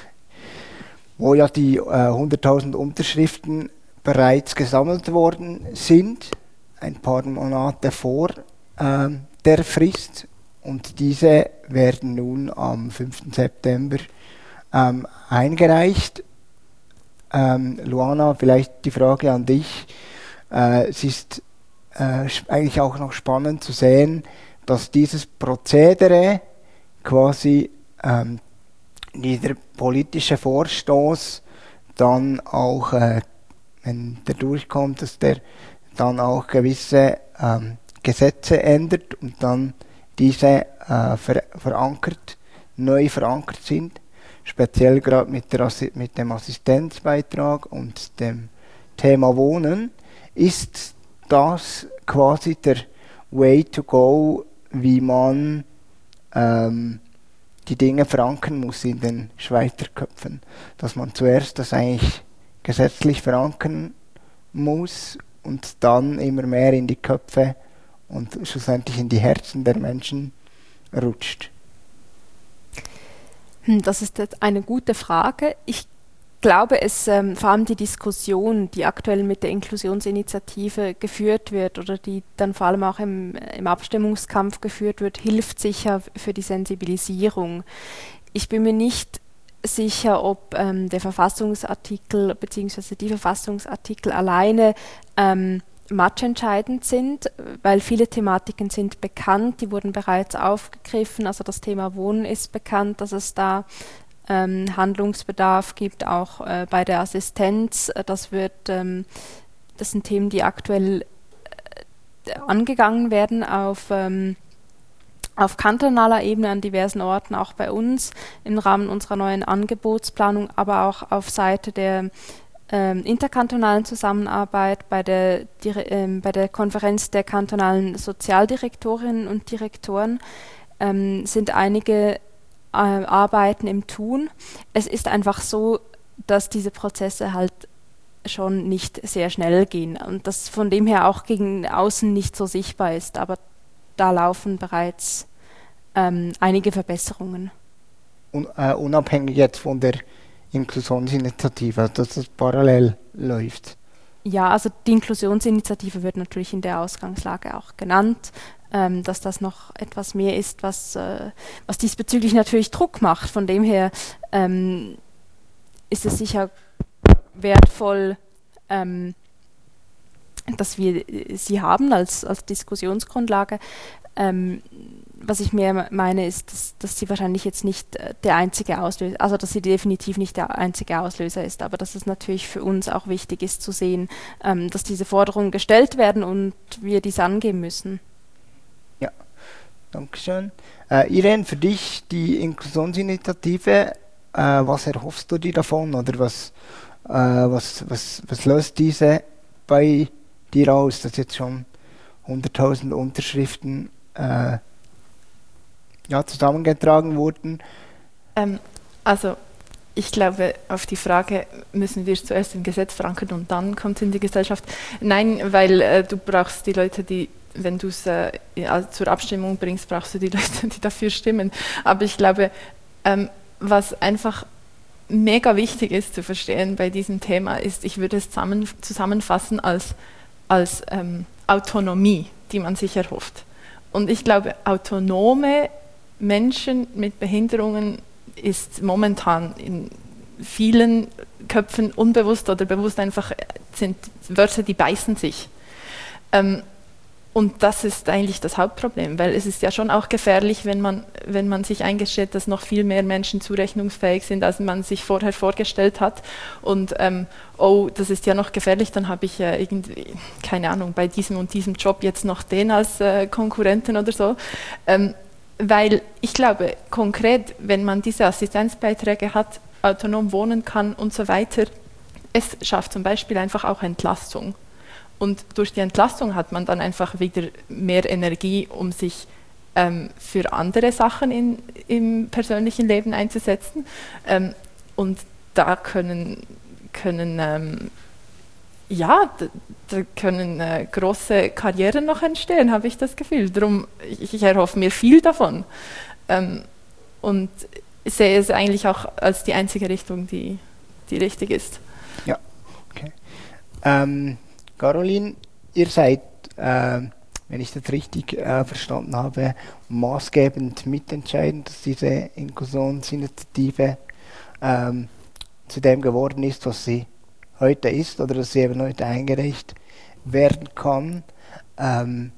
wo ja die äh, hunderttausend Unterschriften bereits gesammelt worden sind, ein paar Monate vor ähm, der Frist, und diese werden nun am fünften September ähm, eingereicht. Ähm, Luana, vielleicht die Frage an dich. Äh, es ist äh, eigentlich auch noch spannend zu sehen, dass dieses Prozedere quasi ähm, dieser politische Vorstoß dann auch, äh, wenn der durchkommt, dass der dann auch gewisse ähm, Gesetze ändert und dann diese äh, ver verankert, neu verankert sind, speziell gerade mit, mit dem Assistenzbeitrag und dem Thema Wohnen. Ist das quasi der Way to go, wie man ähm, die Dinge verankern muss in den Schweizer Köpfen? Dass man zuerst das eigentlich gesetzlich verankern muss und dann immer mehr in die Köpfe und schlussendlich in die Herzen der Menschen rutscht? Das ist jetzt eine gute Frage. Ich glaube, es ähm, vor allem die Diskussion, die aktuell mit der Inklusionsinitiative geführt wird oder die dann vor allem auch im, im Abstimmungskampf geführt wird, hilft sicher für die Sensibilisierung. Ich bin mir nicht sicher, ob ähm, der Verfassungsartikel bzw. die Verfassungsartikel alleine ähm, matchentscheidend sind, weil viele Thematiken sind bekannt, die wurden bereits aufgegriffen, also das Thema Wohnen ist bekannt, dass es da ähm, Handlungsbedarf gibt, auch äh, bei der Assistenz, das wird, ähm, das sind Themen, die aktuell äh, angegangen werden auf, ähm, auf kantonaler Ebene an diversen Orten, auch bei uns im Rahmen unserer neuen Angebotsplanung, aber auch auf Seite der Ähm, interkantonalen Zusammenarbeit bei der, die, ähm, bei der Konferenz der kantonalen Sozialdirektorinnen und Direktoren ähm, sind einige äh, Arbeiten im Tun. Es ist einfach so, dass diese Prozesse halt schon nicht sehr schnell gehen und das von dem her auch gegen außen nicht so sichtbar ist, aber da laufen bereits ähm, einige Verbesserungen. Un äh, unabhängig jetzt von der Inklusionsinitiative, dass das parallel läuft. Ja, also die Inklusionsinitiative wird natürlich in der Ausgangslage auch genannt, ähm, dass das noch etwas mehr ist, was, äh, was diesbezüglich natürlich Druck macht. Von dem her ähm, ist es sicher wertvoll, ähm, dass wir sie haben als, als Diskussionsgrundlage. Ähm, was ich mehr meine, ist, dass, dass sie wahrscheinlich jetzt nicht äh, der einzige Auslöser, also dass sie definitiv nicht der einzige Auslöser ist, aber dass es natürlich für uns auch wichtig ist zu sehen, ähm, dass diese Forderungen gestellt werden und wir dies angehen müssen. Ja, Dankeschön. Äh, Irene, für dich die Inklusionsinitiative, äh, was erhoffst du dir davon oder was, äh, was, was, was löst diese bei dir aus, dass jetzt schon hunderttausend Unterschriften äh, ja, zusammengetragen wurden? Ähm, also Ich glaube, auf die Frage, müssen wir es zuerst im Gesetz verankern und dann kommt es in die Gesellschaft? Nein, weil äh, du brauchst die Leute, die, wenn du es äh, ja, zur Abstimmung bringst, brauchst du die Leute, die dafür stimmen. Aber ich glaube, ähm, was einfach mega wichtig ist zu verstehen bei diesem Thema, ist, ich würde es zusammen, zusammenfassen als, als ähm, Autonomie, die man sich erhofft. Und ich glaube, autonome Menschen mit Behinderungen ist momentan in vielen Köpfen unbewusst oder bewusst einfach, sind Wörter, die beißen sich. Ähm, und das ist eigentlich das Hauptproblem, weil es ist ja schon auch gefährlich, wenn man, wenn man sich eingesteht, dass noch viel mehr Menschen zurechnungsfähig sind, als man sich vorher vorgestellt hat. Und ähm, oh, das ist ja noch gefährlich, dann habe ich äh, irgendwie, keine Ahnung, bei diesem und diesem Job jetzt noch den als äh, Konkurrenten oder so. Ähm, Weil ich glaube, konkret, wenn man diese Assistenzbeiträge hat, autonom wohnen kann und so weiter, es schafft zum Beispiel einfach auch Entlastung. Und durch die Entlastung hat man dann einfach wieder mehr Energie, um sich ähm, für andere Sachen in, im persönlichen Leben einzusetzen. Ähm, und da können, können ähm, ja, da, da können äh, große Karrieren noch entstehen, habe ich das Gefühl. Darum, ich, ich erhoffe mir viel davon. Ähm, und sehe es eigentlich auch als die einzige Richtung, die, die richtig ist. Ja, okay. Ähm, Caroline, ihr seid, äh, wenn ich das richtig äh, verstanden habe, maßgebend mitentscheidend, dass diese Inklusionsinitiative ähm, zu dem geworden ist, was sie heute ist, oder dass sie eben heute eingereicht werden kann. Ähm,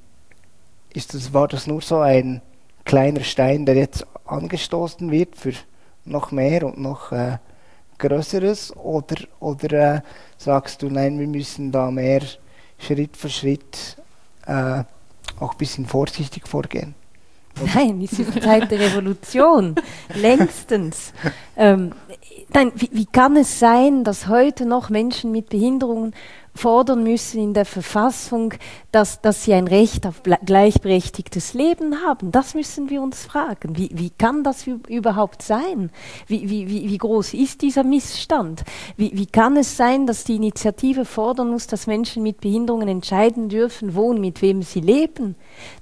ist das, war das nur so ein kleiner Stein, der jetzt angestoßen wird für noch mehr und noch äh, Größeres, oder, oder äh, sagst du, nein, wir müssen da mehr Schritt für Schritt äh, auch ein bisschen vorsichtig vorgehen? Oder? Nein, es ist Zeit der Revolution, längstens. Ähm, nein, wie, wie kann es sein, dass heute noch Menschen mit Behinderungen fordern müssen in der Verfassung, dass, dass sie ein Recht auf gleichberechtigtes Leben haben? Das müssen wir uns fragen. Wie, wie kann das überhaupt sein? Wie, wie, wie groß ist dieser Missstand? Wie, wie kann es sein, dass die Initiative fordern muss, dass Menschen mit Behinderungen entscheiden dürfen, wo und mit wem sie leben?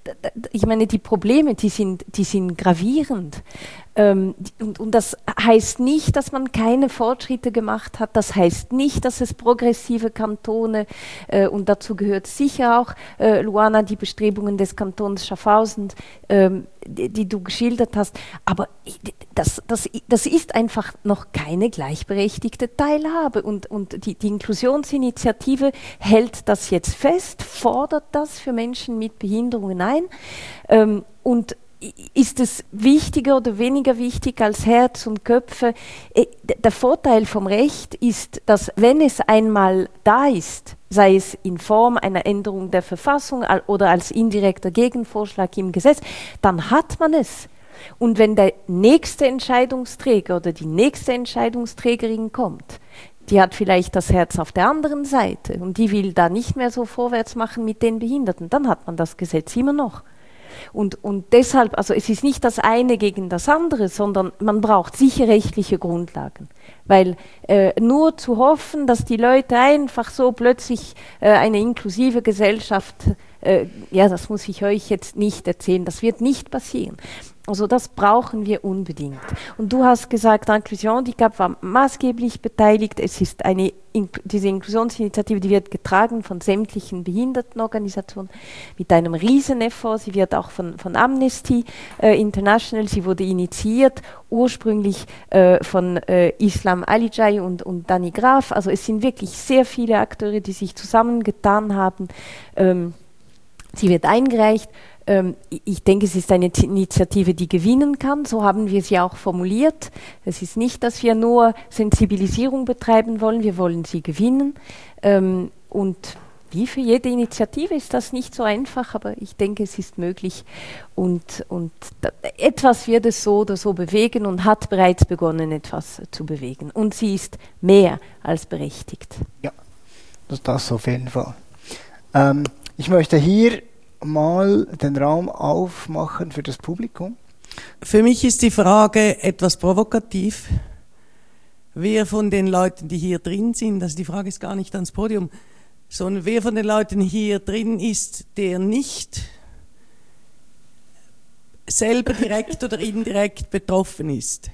Ich meine, die Probleme, die sind, die sind gravierend. Ähm, und, und das heißt nicht, dass man keine Fortschritte gemacht hat. Das heißt nicht, dass es progressive Kantone, äh, und dazu gehört sicher auch, äh, Luana, die Bestrebungen des Kantons Schaffhausen, ähm, die, die du geschildert hast. Aber das, das, das ist einfach noch keine gleichberechtigte Teilhabe. Und, und die, die Inklusionsinitiative hält das jetzt fest, fordert das für Menschen mit Behinderungen ein. Ähm, und ist es wichtiger oder weniger wichtig als Herz und Köpfe? Der Vorteil vom Recht ist, dass wenn es einmal da ist, sei es in Form einer Änderung der Verfassung oder als indirekter Gegenvorschlag im Gesetz, dann hat man es. Und wenn der nächste Entscheidungsträger oder die nächste Entscheidungsträgerin kommt, die hat vielleicht das Herz auf der anderen Seite und die will da nicht mehr so vorwärts machen mit den Behinderten, dann hat man das Gesetz immer noch. Und, und deshalb, also es ist nicht das eine gegen das andere, sondern man braucht sicher rechtliche Grundlagen. Weil äh, nur zu hoffen, dass die Leute einfach so plötzlich äh, eine inklusive Gesellschaft, äh, ja, das muss ich euch jetzt nicht erzählen, das wird nicht passieren. Also das brauchen wir unbedingt. Und du hast gesagt, Inclusion Handicap war maßgeblich beteiligt. Es ist eine, diese Inklusionsinitiative, die wird getragen von sämtlichen Behindertenorganisationen mit einem Rieseneffort. Sie wird auch von, von Amnesty äh, International, sie wurde initiiert, ursprünglich äh, von äh, Islam Alijai und, und Dani Graf. Also es sind wirklich sehr viele Akteure, die sich zusammengetan haben. Ähm, sie wird eingereicht. Ähm, ich denke, es ist eine Initiative, die gewinnen kann. So haben wir sie auch formuliert. Es ist nicht, dass wir nur Sensibilisierung betreiben wollen, wir wollen sie gewinnen. Ähm, und wie für jede Initiative ist das nicht so einfach, aber ich denke, es ist möglich. Und, und da, etwas wird es so oder so bewegen und hat bereits begonnen, etwas zu bewegen. Und sie ist mehr als berechtigt. Ja, das, das auf jeden Fall. Ähm, ich möchte hier mal den Raum aufmachen für das Publikum. Für mich ist die Frage etwas provokativ. wer von den Leuten, die hier drin sind, also die Frage ist gar nicht ans Podium, sondern wer von den Leuten hier drin ist, der nicht selber direkt oder indirekt betroffen ist.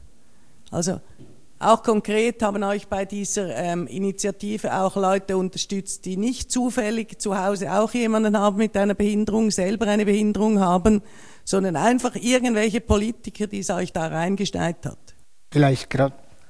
Also auch konkret haben euch bei dieser ähm, Initiative auch Leute unterstützt, die nicht zufällig zu Hause auch jemanden haben mit einer Behinderung, selber eine Behinderung haben, sondern einfach irgendwelche Politiker, die es euch da reingesteigt hat. Vielleicht gerade.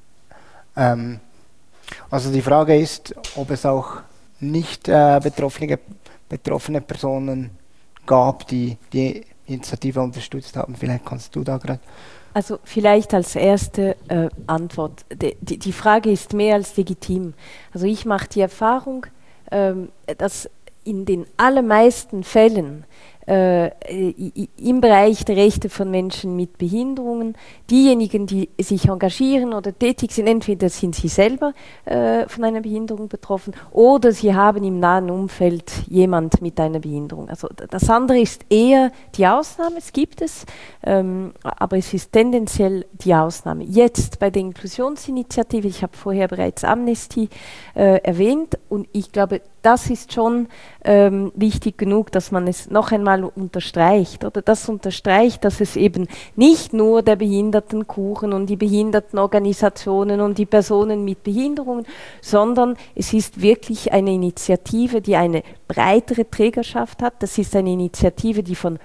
Ähm, also die Frage ist, ob es auch nicht äh, betroffene, betroffene Personen gab, die die Initiative unterstützt haben. Vielleicht kannst du da gerade. Also vielleicht als erste äh, Antwort. Die, die, die Frage ist mehr als legitim. Also ich mache die Erfahrung, ähm, dass in den allermeisten Fällen äh, im Bereich der Rechte von Menschen mit Behinderungen diejenigen, die sich engagieren oder tätig sind, entweder sind sie selber äh, von einer Behinderung betroffen oder sie haben im nahen Umfeld jemand mit einer Behinderung. Also das andere ist eher die Ausnahme, es gibt es, ähm, aber es ist tendenziell die Ausnahme. Jetzt bei der Inklusionsinitiative, ich habe vorher bereits Amnesty äh, erwähnt und ich glaube, das ist schon ähm, wichtig genug, dass man es noch einmal unterstreicht. Oder das unterstreicht, dass es eben nicht nur der Behindertenkuchen und die Behindertenorganisationen und die Personen mit Behinderungen, sondern es ist wirklich eine Initiative, die eine breitere Trägerschaft hat. Das ist eine Initiative, die von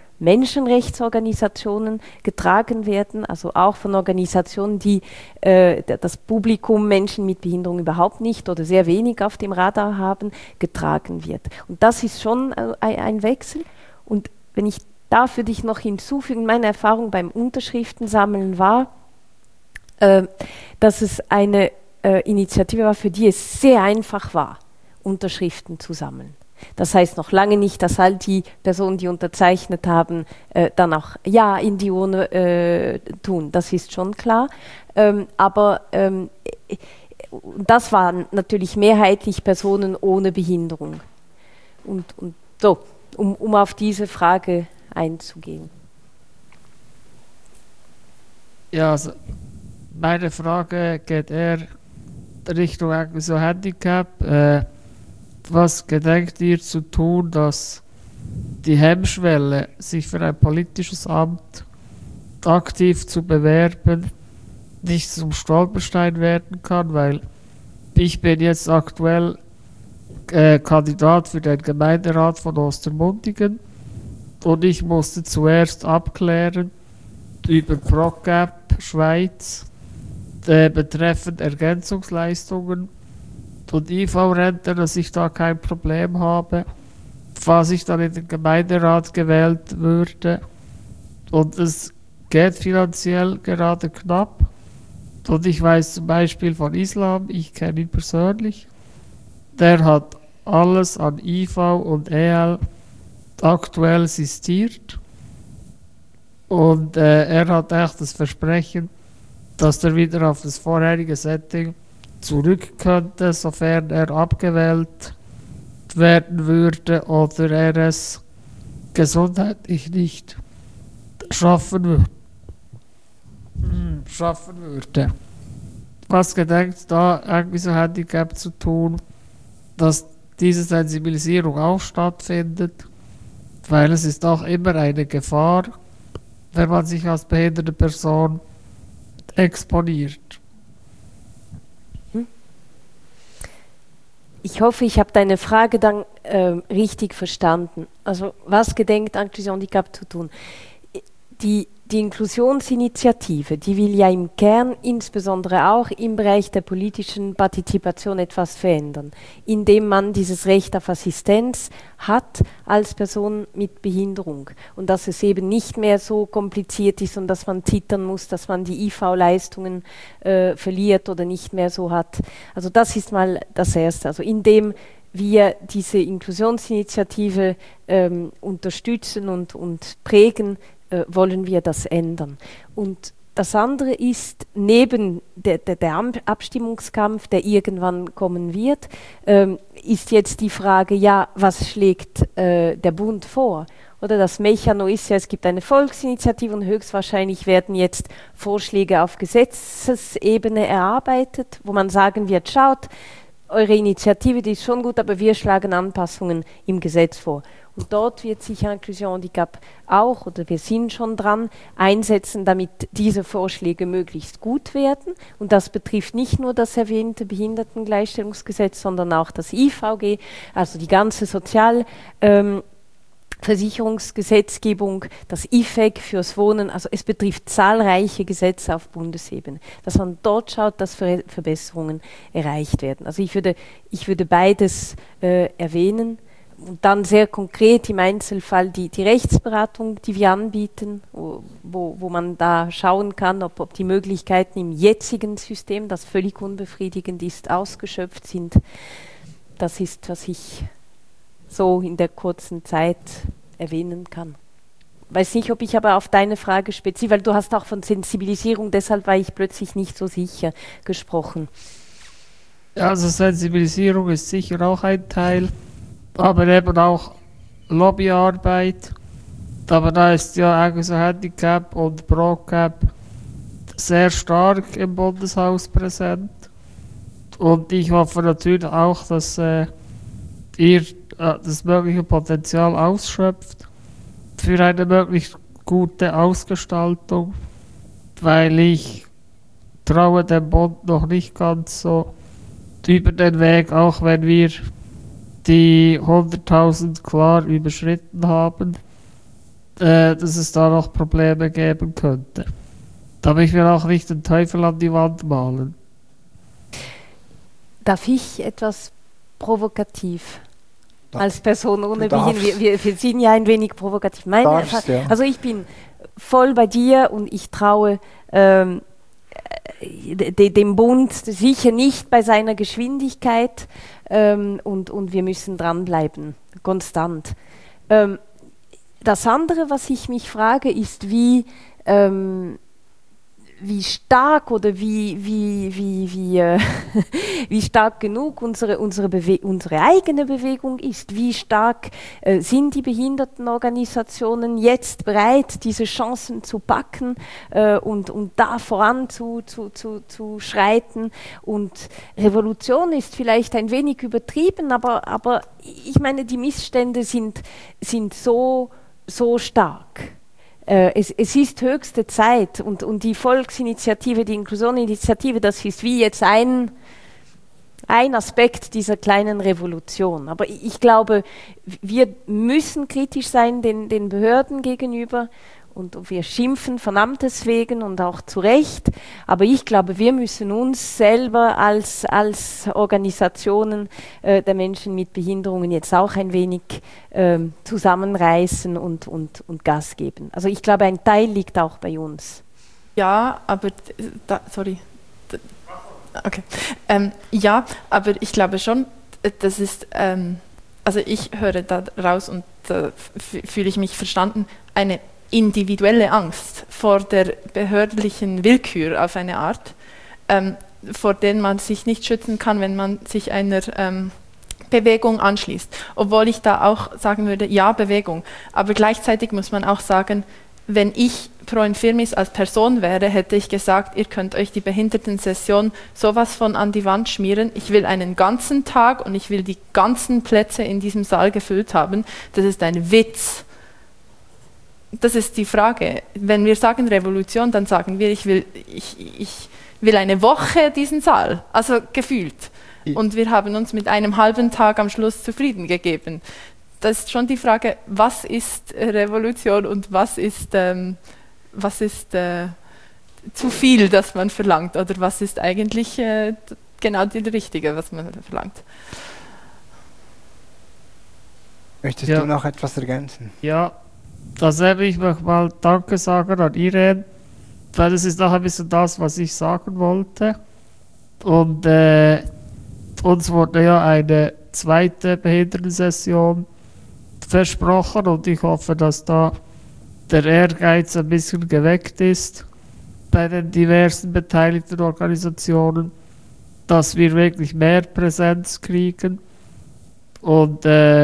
Menschenrechtsorganisationen getragen werden, also auch von Organisationen, die äh, das Publikum Menschen mit Behinderung überhaupt nicht oder sehr wenig auf dem Radar haben, getragen wird. Und das ist schon äh, ein Wechsel. Und wenn ich da für dich noch hinzufügen, meine Erfahrung beim Unterschriftensammeln war, äh, dass es eine äh, Initiative war, für die es sehr einfach war, Unterschriften zu sammeln. Das heißt noch lange nicht, dass all die Personen, die unterzeichnet haben, äh, dann auch Ja in die Urne äh, tun. Das ist schon klar. Ähm, aber ähm, das waren natürlich mehrheitlich Personen ohne Behinderung. Und, und so, um, um auf diese Frage einzugehen. Ja, also meine Frage geht eher Richtung so Handicap. Äh, Was gedenkt ihr zu tun, dass die Hemmschwelle, sich für ein politisches Amt aktiv zu bewerben, nicht zum Stolperstein werden kann? Weil ich bin jetzt aktuell äh, Kandidat für den Gemeinderat von Ostermundigen und ich musste zuerst abklären über ProGap Schweiz äh, betreffend Ergänzungsleistungen und I V-Rente, dass ich da kein Problem habe, falls ich dann in den Gemeinderat gewählt würde. Und es geht finanziell gerade knapp. Und ich weiß zum Beispiel von Islam, ich kenne ihn persönlich, der hat alles an I V und E L aktuell sistiert. Und äh, er hat echt das Versprechen, dass er wieder auf das vorherige Setting zurück könnte, sofern er abgewählt werden würde oder er es gesundheitlich nicht schaffen würde. schaffen würde. Was gedenkt da irgendwie so Handicap zu tun, dass diese Sensibilisierung auch stattfindet, weil es ist auch immer eine Gefahr, wenn man sich als behinderte Person exponiert. Ich hoffe, ich habe deine Frage dann äh, richtig verstanden. Also was gedenkt Inclusion Handicap zu tun? Die, die Inklusionsinitiative, die will ja im Kern insbesondere auch im Bereich der politischen Partizipation etwas verändern, indem man dieses Recht auf Assistenz hat als Person mit Behinderung und dass es eben nicht mehr so kompliziert ist und dass man zittern muss, dass man die I V-Leistungen äh, verliert oder nicht mehr so hat. Also das ist mal das Erste. Also indem wir diese Inklusionsinitiative ähm, unterstützen und, und prägen, äh, wollen wir das ändern. Und das andere ist, neben der, der, der Abstimmungskampf, der irgendwann kommen wird, ähm, ist jetzt die Frage, ja, was schlägt äh, der Bund vor? Oder das Mechano ist ja, es gibt eine Volksinitiative und höchstwahrscheinlich werden jetzt Vorschläge auf Gesetzesebene erarbeitet, wo man sagen wird, schaut, eure Initiative, die ist schon gut, aber wir schlagen Anpassungen im Gesetz vor. Und dort wird sich Inclusion Handicap auch, oder wir sind schon dran, einsetzen, damit diese Vorschläge möglichst gut werden. Und das betrifft nicht nur das erwähnte Behindertengleichstellungsgesetz, sondern auch das I V G, also die ganze Sozial- ähm, Versicherungsgesetzgebung, das I F E G fürs Wohnen, also es betrifft zahlreiche Gesetze auf Bundesebene, dass man dort schaut, dass Ver Verbesserungen erreicht werden. Also ich würde, ich würde beides äh, erwähnen und dann sehr konkret im Einzelfall die, die Rechtsberatung, die wir anbieten, wo, wo man da schauen kann, ob, ob die Möglichkeiten im jetzigen System, das völlig unbefriedigend ist, ausgeschöpft sind. Das ist, was ich so in der kurzen Zeit erwähnen kann. Weiß nicht, ob ich aber auf deine Frage speziell, weil du hast auch von Sensibilisierung, deshalb war ich plötzlich nicht so sicher gesprochen. Ja, also Sensibilisierung ist sicher auch ein Teil, aber eben auch Lobbyarbeit. Aber da ist ja eigentlich so Handicap und ProCap sehr stark im Bundeshaus präsent. Und ich hoffe natürlich auch, dass äh, ihr das mögliche Potenzial ausschöpft für eine möglichst gute Ausgestaltung, weil ich traue dem Bund noch nicht ganz so über den Weg, auch wenn wir die hunderttausend klar überschritten haben, äh, dass es da noch Probleme geben könnte. Aber ich will auch nicht den Teufel an die Wand malen. Darf ich etwas provokativ als Person ohne Behinderung? Wir, wir, wir sind ja ein wenig provokativ. Meine darfst, ja. Also ich bin voll bei dir und ich traue ähm, de, dem Bund sicher nicht bei seiner Geschwindigkeit ähm, und, und wir müssen dranbleiben, konstant. Ähm, das andere, was ich mich frage, ist, wie ähm, wie stark oder wie, wie, wie, wie, äh, wie stark genug unsere, unsere, Bewe unsere eigene Bewegung ist. Wie stark äh, sind die Behindertenorganisationen jetzt bereit, diese Chancen zu packen äh, und, und da voran zu, zu, zu, zu schreiten. Und Revolution ist vielleicht ein wenig übertrieben, aber, aber ich meine, die Missstände sind, sind so, so stark. Es, es ist höchste Zeit und, und die Volksinitiative, die Inklusioninitiative, das ist wie jetzt ein, ein Aspekt dieser kleinen Revolution. Aber ich, ich glaube, wir müssen kritisch sein den, den Behörden gegenüber und wir schimpfen von Amtes wegen und auch zu Recht. Aber ich glaube, wir müssen uns selber als, als Organisationen äh, der Menschen mit Behinderungen jetzt auch ein wenig äh, zusammenreißen und, und, und Gas geben. Also ich glaube, ein Teil liegt auch bei uns. Ja, aber, da, sorry. Okay. Ähm, ja, aber ich glaube schon, das ist, ähm, also ich höre da raus und da fühle ich mich verstanden, eine individuelle Angst vor der behördlichen Willkür auf eine Art, ähm, vor der man sich nicht schützen kann, wenn man sich einer ähm, Bewegung anschließt. Obwohl ich da auch sagen würde, ja, Bewegung. Aber gleichzeitig muss man auch sagen, wenn ich pro infirmis als Person wäre, hätte ich gesagt, ihr könnt euch die Behindertensession sowas von an die Wand schmieren. Ich will einen ganzen Tag und ich will die ganzen Plätze in diesem Saal gefüllt haben. Das ist ein Witz. Das ist die Frage. Wenn wir sagen Revolution, dann sagen wir, ich will, ich, ich will eine Woche diesen Saal, also gefühlt. Und wir haben uns mit einem halben Tag am Schluss zufrieden gegeben. Das ist schon die Frage, was ist Revolution und was ist, ähm, was ist äh, zu viel, das man verlangt, oder was ist eigentlich äh, genau das Richtige, was man verlangt. Möchtest ja. du noch etwas ergänzen? Ja. Das will ich mal Danke sagen an Irene, weil das ist noch ein bisschen das, was ich sagen wollte. Und äh, uns wurde ja eine zweite Behindertensession versprochen und ich hoffe, dass da der Ehrgeiz ein bisschen geweckt ist bei den diversen beteiligten Organisationen, dass wir wirklich mehr Präsenz kriegen. Und äh,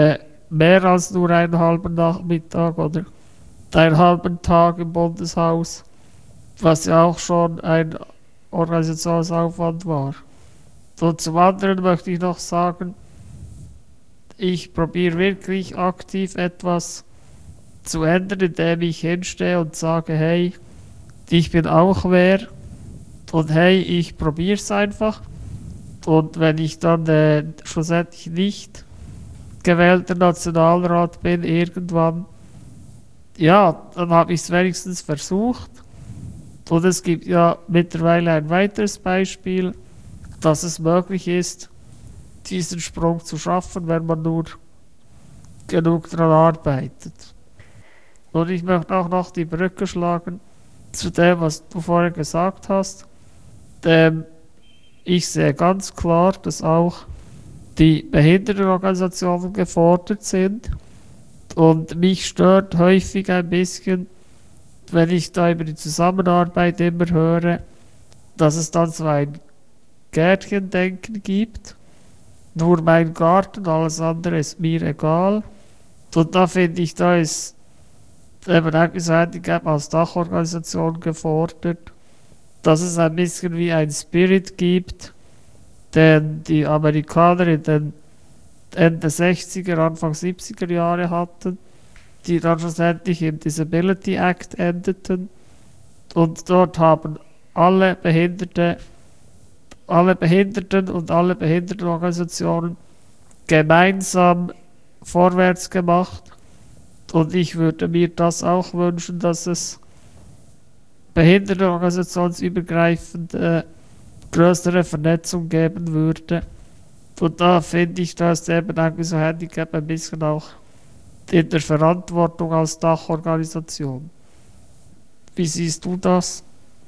mehr als nur einen halben Nachmittag oder einen halben Tag im Bundeshaus, was ja auch schon ein Organisationsaufwand war. Und zum anderen möchte ich noch sagen, ich probiere wirklich aktiv etwas zu ändern, indem ich hinstehe und sage, hey, ich bin auch wer und hey, ich probiere es einfach. Und wenn ich dann äh, schlussendlich nicht gewählter Nationalrat bin, irgendwann, ja, dann habe ich es wenigstens versucht. Und es gibt ja mittlerweile ein weiteres Beispiel, dass es möglich ist, diesen Sprung zu schaffen, wenn man nur genug daran arbeitet. Und ich möchte auch noch die Brücke schlagen zu dem, was du vorhin gesagt hast. Denn ich sehe ganz klar, dass auch die Behindertenorganisationen gefordert sind. Und mich stört häufig ein bisschen, wenn ich da über die Zusammenarbeit immer höre, dass es dann so ein Gärtchendenken gibt. Nur mein Garten, alles andere ist mir egal. Und da finde ich, da ist eben eigentlich so Handicap als Dachorganisation gefordert, dass es ein bisschen wie ein Spirit gibt, den die Amerikaner in den Ende sechziger, Anfang siebziger Jahre hatten, die dann schlussendlich im Disability Act endeten. Und dort haben alle Behinderte, alle Behinderten und alle Behindertenorganisationen gemeinsam vorwärts gemacht. Und ich würde mir das auch wünschen, dass es behindertenorganisationsübergreifend größere Vernetzung geben würde. Und da finde ich, da ist eben eigentlich so Handicap ein bisschen auch in der Verantwortung als Dachorganisation. Wie siehst du das?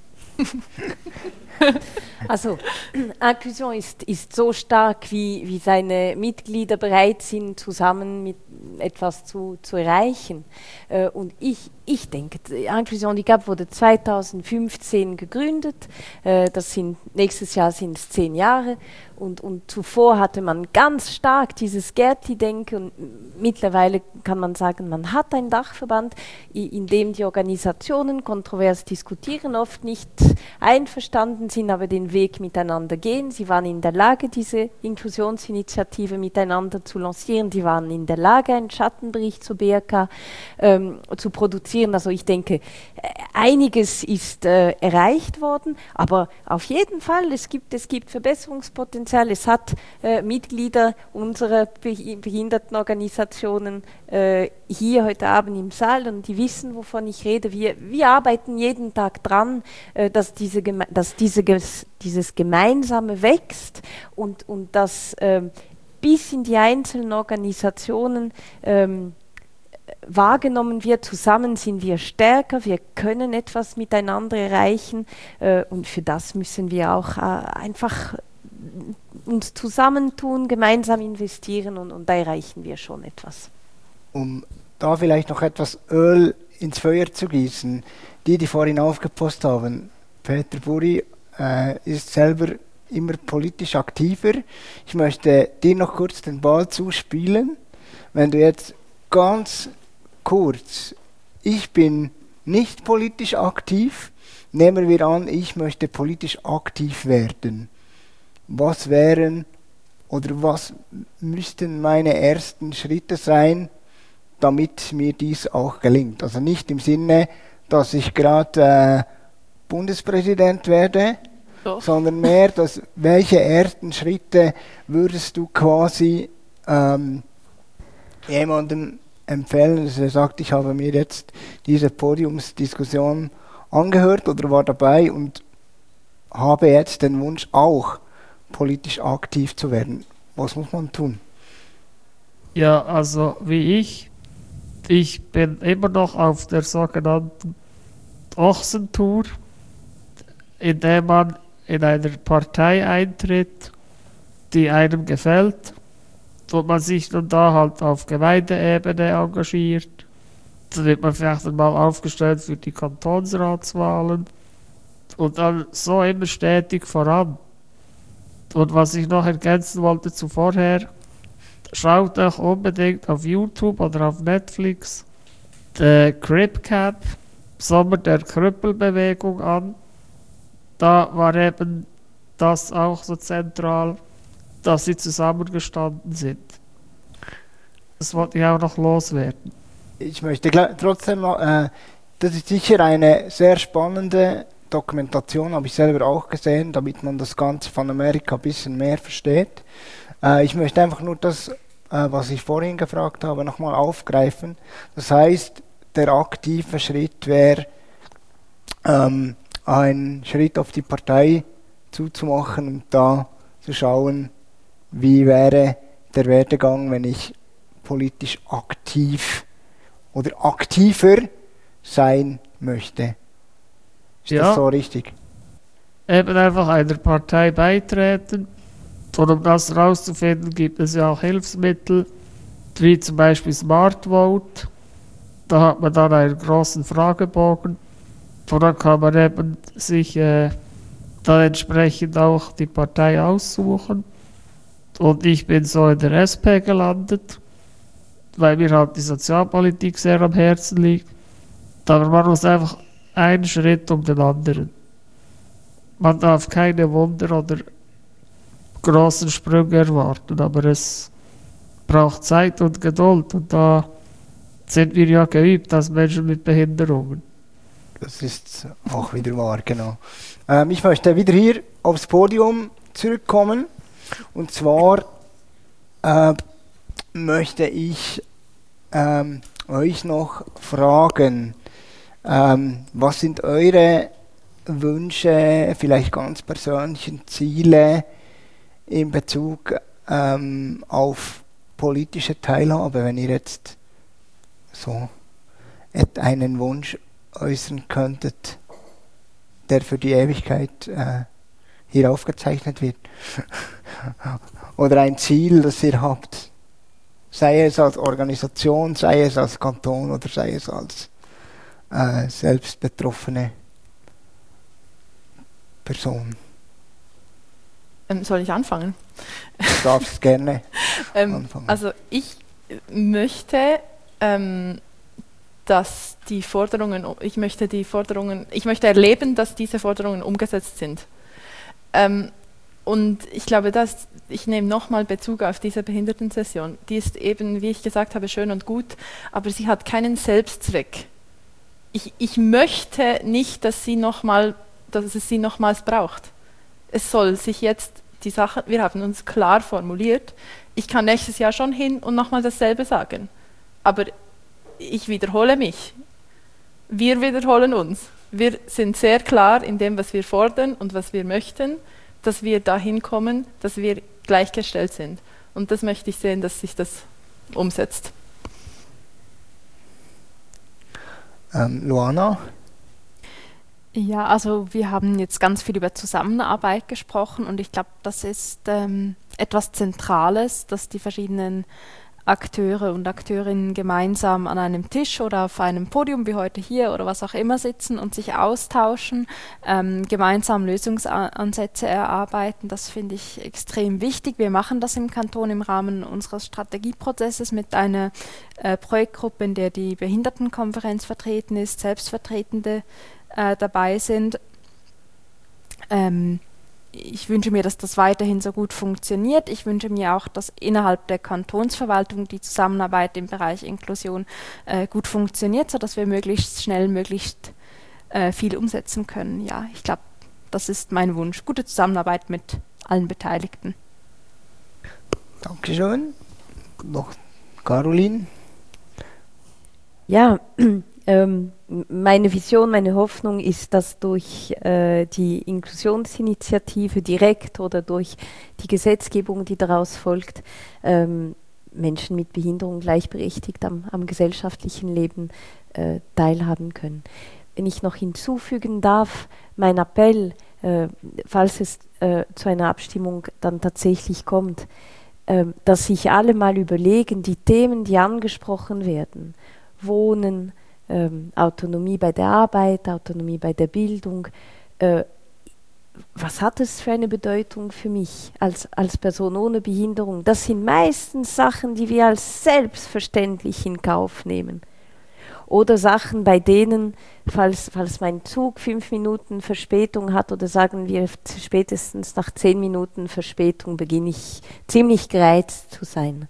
Also, Inklusion ist, ist so stark, wie, wie seine Mitglieder bereit sind, zusammen mit etwas zu, zu erreichen. Äh, und ich, ich denke, Inklusion Handicap wurde zweitausendfünfzehn gegründet. Äh, das sind, nächstes Jahr sind es zehn Jahre. Und, und zuvor hatte man ganz stark dieses Gerti-Denken. Und mittlerweile kann man sagen, man hat einen Dachverband, in dem die Organisationen kontrovers diskutieren, oft nicht einverstanden sind, aber den Weg miteinander gehen. Sie waren in der Lage, diese Inklusionsinitiative miteinander zu lancieren. Sie waren in der Lage, einen Schattenbericht zur B R K ähm, zu produzieren. Also ich denke, einiges ist äh, erreicht worden, aber auf jeden Fall, es gibt, es gibt Verbesserungspotenzial. Es hat äh, Mitglieder unserer Behindertenorganisationen äh, hier heute Abend im Saal und die wissen, wovon ich rede. Wir, wir arbeiten jeden Tag dran, äh, dass, diese Geme dass diese, dieses Gemeinsame wächst und, und dass äh, bis in die einzelnen Organisationen ähm, wahrgenommen wird. Zusammen sind wir stärker, wir können etwas miteinander erreichen äh, und für das müssen wir auch äh, einfach uns zusammentun, gemeinsam investieren und, und da erreichen wir schon etwas. Um da vielleicht noch etwas Öl ins Feuer zu gießen, die, die vorhin aufgepasst haben, Peter Buri äh, ist selber immer politisch aktiver. Ich möchte dir noch kurz den Ball zuspielen. Wenn du jetzt ganz kurz, ich bin nicht politisch aktiv, nehmen wir an, ich möchte politisch aktiv werden. Was wären oder was müssten meine ersten Schritte sein, damit mir dies auch gelingt? Also nicht im Sinne, dass ich gerade äh, Bundespräsident werde, Doch. sondern mehr, dass welche ersten Schritte würdest du quasi ähm, jemandem empfehlen, dass er sagt, ich habe mir jetzt diese Podiumsdiskussion angehört oder war dabei und habe jetzt den Wunsch auch politisch aktiv zu werden. Was muss man tun? Ja, also wie ich, ich bin immer noch auf der sogenannten Ochsentour, in der man in eine Partei eintritt, die einem gefällt und man sich dann da halt auf Gemeindeebene engagiert. Dann wird man vielleicht einmal aufgestellt für die Kantonsratswahlen und dann so immer stetig voran. Und was ich noch ergänzen wollte zu vorher, schaut euch unbedingt auf YouTube oder auf Netflix The Crip Camp, Sommer der Krüppelbewegung an. Da war eben das auch so zentral, dass sie zusammengestanden sind. Das wollte ich auch noch loswerden. Ich möchte gl- trotzdem noch, äh, das ist sicher eine sehr spannende Dokumentation, habe ich selber auch gesehen, damit man das Ganze von Amerika ein bisschen mehr versteht. Äh, ich möchte einfach nur das, äh, was ich vorhin gefragt habe, nochmal aufgreifen. Das heißt, der aktive Schritt wäre, ähm, einen Schritt auf die Partei zuzumachen und da zu schauen, wie wäre der Werdegang, wenn ich politisch aktiv oder aktiver sein möchte. Ist Ja. das so richtig? Eben einfach einer Partei beitreten. Und um das herauszufinden, gibt es ja auch Hilfsmittel, wie zum Beispiel Smart Vote. Da hat man dann einen großen Fragebogen. Und dann kann man eben sich äh, dann entsprechend auch die Partei aussuchen. Und ich bin so in der S P gelandet, weil mir halt die Sozialpolitik sehr am Herzen liegt. Aber man muss einfach einen Schritt um den anderen. Man darf keine Wunder oder großen Sprünge erwarten, aber es braucht Zeit und Geduld. Und da sind wir ja geübt als Menschen mit Behinderungen. Das ist auch wieder wahr, genau. Ähm, ich möchte wieder hier aufs Podium zurückkommen. Und zwar äh, möchte ich ähm, euch noch fragen, ähm, was sind eure Wünsche, vielleicht ganz persönlichen Ziele in Bezug ähm, auf politische Teilhabe, wenn ihr jetzt so et- einen Wunsch äußern könntet, der für die Ewigkeit äh, hier aufgezeichnet wird. Oder ein Ziel, das ihr habt, sei es als Organisation, sei es als Kanton oder sei es als äh, selbst betroffene Person. Ähm, soll ich anfangen? Du darfst gerne Ähm, anfangen. also ich möchte, ähm, dass die Forderungen, ich möchte die Forderungen, ich möchte erleben, dass diese Forderungen umgesetzt sind. Ähm, und ich glaube, dass ich nehme nochmal Bezug auf diese Behindertensession. Die ist eben, wie ich gesagt habe, schön und gut, aber sie hat keinen Selbstzweck. Ich, ich möchte nicht, dass sie noch mal, dass es sie nochmals braucht. Es soll sich jetzt die Sache, wir haben uns klar formuliert, ich kann nächstes Jahr schon hin und nochmal dasselbe sagen. Aber ich wiederhole mich. Wir wiederholen uns. Wir sind sehr klar in dem, was wir fordern und was wir möchten, dass wir dahin kommen, dass wir gleichgestellt sind. Und das möchte ich sehen, dass sich das umsetzt. Ähm, Luana? Ja, also wir haben jetzt ganz viel über Zusammenarbeit gesprochen und ich glaube, das ist ähm, etwas Zentrales, dass die verschiedenen Akteure und Akteurinnen gemeinsam an einem Tisch oder auf einem Podium wie heute hier oder was auch immer sitzen und sich austauschen, ähm, gemeinsam Lösungsansätze erarbeiten. Das finde ich extrem wichtig. Wir machen das im Kanton im Rahmen unseres Strategieprozesses mit einer äh, Projektgruppe, in der die Behindertenkonferenz vertreten ist, Selbstvertretende äh, dabei sind. Ähm, Ich wünsche mir, dass das weiterhin so gut funktioniert. Ich wünsche mir auch, dass innerhalb der Kantonsverwaltung die Zusammenarbeit im Bereich Inklusion äh, gut funktioniert, sodass wir möglichst schnell, möglichst äh, viel umsetzen können. Ja, ich glaube, das ist mein Wunsch. Gute Zusammenarbeit mit allen Beteiligten. Dankeschön. Noch Caroline? Ja, ähm, meine Vision, meine Hoffnung ist, dass durch äh, die Inklusionsinitiative direkt oder durch die Gesetzgebung, die daraus folgt, ähm, Menschen mit Behinderung gleichberechtigt am, am gesellschaftlichen Leben äh, teilhaben können. Wenn ich noch hinzufügen darf, mein Appell, äh, falls es äh, zu einer Abstimmung dann tatsächlich kommt, äh, dass sich alle mal überlegen, die Themen, die angesprochen werden, Wohnen, ähm, Autonomie bei der Arbeit, Autonomie bei der Bildung, äh, was hat es für eine Bedeutung für mich als, als Person ohne Behinderung? Das sind meistens Sachen, die wir als selbstverständlich in Kauf nehmen. Oder Sachen, bei denen, falls, falls mein Zug fünf Minuten Verspätung hat oder sagen wir spätestens nach zehn Minuten Verspätung, beginne ich ziemlich gereizt zu sein.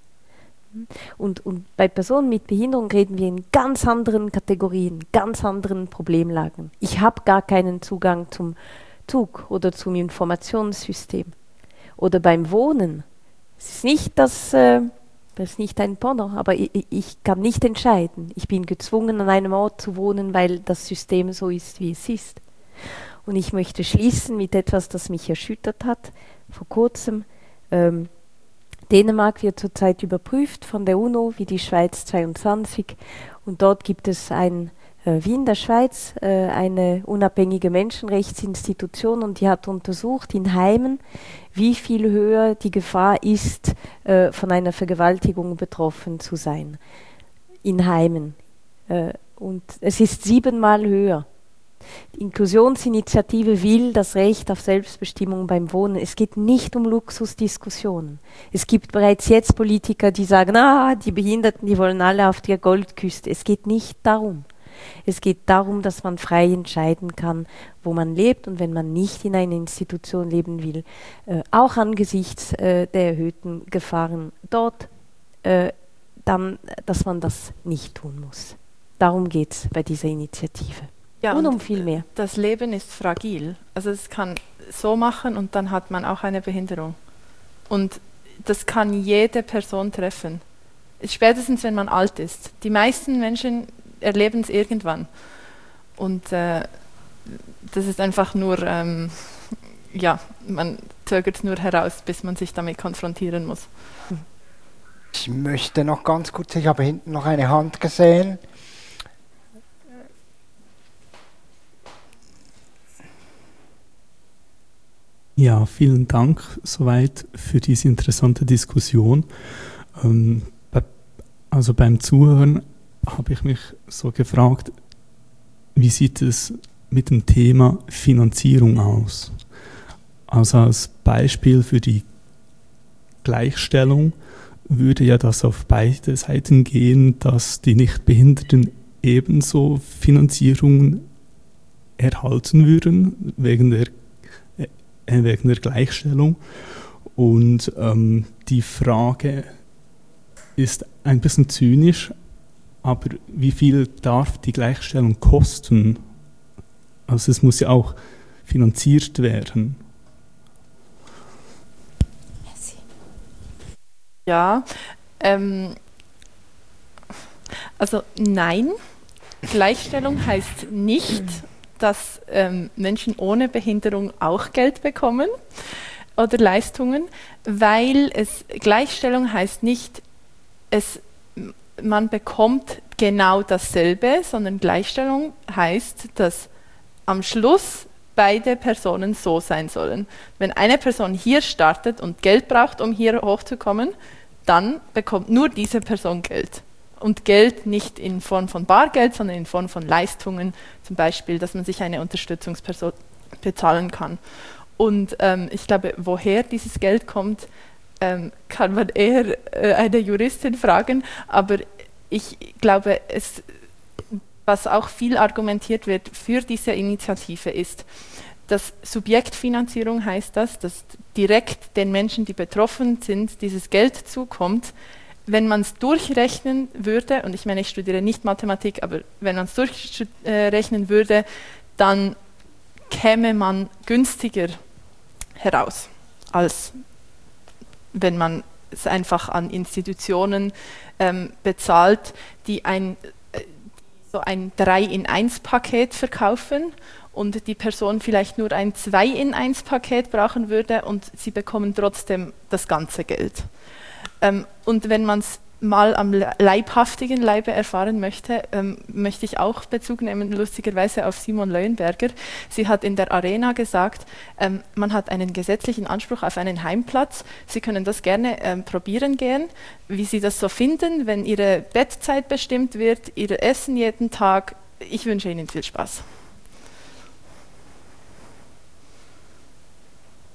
Und, und bei Personen mit Behinderung reden wir in ganz anderen Kategorien, ganz anderen Problemlagen. Ich habe gar keinen Zugang zum Zug oder zum Informationssystem. Oder beim Wohnen. Es ist nicht das, äh, das ist nicht ein Porno, aber ich, ich kann nicht entscheiden. Ich bin gezwungen, an einem Ort zu wohnen, weil das System so ist, wie es ist. Und ich möchte schließen mit etwas, das mich erschüttert hat. Vor kurzem, ähm, Dänemark wird zurzeit überprüft von der UNO wie die Schweiz zweiundzwanzig. Und dort gibt es ein wie in der Schweiz äh, eine unabhängige Menschenrechtsinstitution und die hat untersucht in Heimen, wie viel höher die Gefahr ist, äh, von einer Vergewaltigung betroffen zu sein. In Heimen. Äh, und es ist siebenmal höher. Die Inklusionsinitiative will das Recht auf Selbstbestimmung beim Wohnen. Es geht nicht um Luxusdiskussionen. Es gibt bereits jetzt Politiker, die sagen, ah, die Behinderten, die wollen alle auf die Goldküste. Es geht nicht darum. Es geht darum, dass man frei entscheiden kann, wo man lebt und wenn man nicht in einer Institution leben will, äh, auch angesichts äh, der erhöhten Gefahren dort, äh, dann, dass man das nicht tun muss. Darum geht es bei dieser Initiative. Ja, und und um viel mehr. Das Leben ist fragil. Also es kann so machen und dann hat man auch eine Behinderung. Und das kann jede Person treffen. Spätestens, wenn man alt ist. Die meisten Menschen erleben es irgendwann. Und äh, das ist einfach nur, ähm, ja, man zögert es nur heraus, bis man sich damit konfrontieren muss. Ich möchte noch ganz kurz, ich habe hinten noch eine Hand gesehen. Ja, vielen Dank soweit für diese interessante Diskussion. Ähm, bei, also beim Zuhören habe ich mich so gefragt, wie sieht es mit dem Thema Finanzierung aus? Also als Beispiel für die Gleichstellung würde ja das auf beide Seiten gehen, dass die Nichtbehinderten ebenso Finanzierungen erhalten würden, wegen der, äh, wegen der Gleichstellung. Und ähm, die Frage ist ein bisschen zynisch, aber wie viel darf die Gleichstellung kosten? Also es muss ja auch finanziert werden. Ja, ähm, also nein, Gleichstellung heißt nicht, dass ähm, Menschen ohne Behinderung auch Geld bekommen oder Leistungen, weil es Gleichstellung heißt nicht, es man bekommt genau dasselbe, sondern Gleichstellung heißt, dass am Schluss beide Personen so sein sollen. Wenn eine Person hier startet und Geld braucht, um hier hochzukommen, dann bekommt nur diese Person Geld. Und Geld nicht in Form von Bargeld, sondern in Form von Leistungen, zum Beispiel, dass man sich eine Unterstützungsperson bezahlen kann. Und ähm, ich glaube, woher dieses Geld kommt, ähm, kann man eher äh, eine Juristin fragen, aber ich glaube, es, was auch viel argumentiert wird für diese Initiative ist, dass Subjektfinanzierung heißt das, dass direkt den Menschen, die betroffen sind, dieses Geld zukommt. Wenn man es durchrechnen würde, und ich meine, ich studiere nicht Mathematik, aber wenn man es durchrechnen würde, dann käme man günstiger heraus, als wenn man es einfach an Institutionen ähm, bezahlt, die ein, äh, so ein drei in eins Paket verkaufen und die Person vielleicht nur ein zwei in eins Paket brauchen würde und sie bekommen trotzdem das ganze Geld. Ähm, und wenn man es mal am leibhaftigen Leibe erfahren möchte, ähm, möchte ich auch Bezug nehmen, lustigerweise auf Simon Leuenberger. Sie hat in der Arena gesagt, ähm, man hat einen gesetzlichen Anspruch auf einen Heimplatz. Sie können das gerne ähm, probieren gehen, wie Sie das so finden, wenn Ihre Bettzeit bestimmt wird, Ihr Essen jeden Tag. Ich wünsche Ihnen viel Spaß.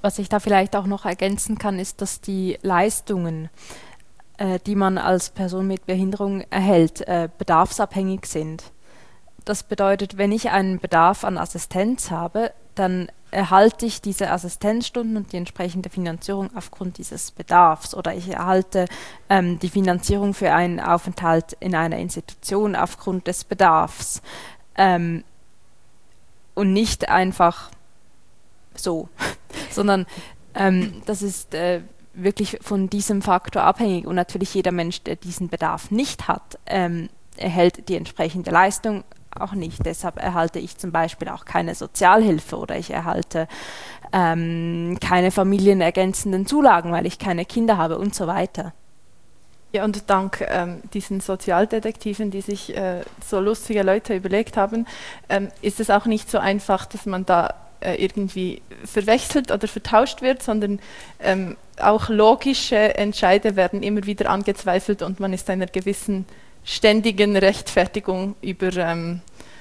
was ich da vielleicht auch noch ergänzen kann, ist, dass die Leistungen, äh, die man als Person mit Behinderung erhält, äh, bedarfsabhängig sind. Das bedeutet, wenn ich einen Bedarf an Assistenz habe, dann erhalte ich diese Assistenzstunden und die entsprechende Finanzierung aufgrund dieses Bedarfs, oder ich erhalte ähm, die Finanzierung für einen Aufenthalt in einer Institution aufgrund des Bedarfs, ähm, und nicht einfach so, sondern ähm, das ist äh, wirklich von diesem Faktor abhängig, und natürlich jeder Mensch, der diesen Bedarf nicht hat, ähm, erhält die entsprechende Leistung auch nicht. Deshalb erhalte ich zum Beispiel auch keine Sozialhilfe, oder ich erhalte ähm, keine familienergänzenden Zulagen, weil ich keine Kinder habe und so weiter. Ja, und dank ähm, diesen Sozialdetektiven, die sich äh, so lustige Leute überlegt haben, ähm, ist es auch nicht so einfach, dass man da äh, irgendwie verwechselt oder vertauscht wird, sondern ähm, auch logische Entscheide werden immer wieder angezweifelt und man ist einer gewissen ständigen Rechtfertigung über ähm,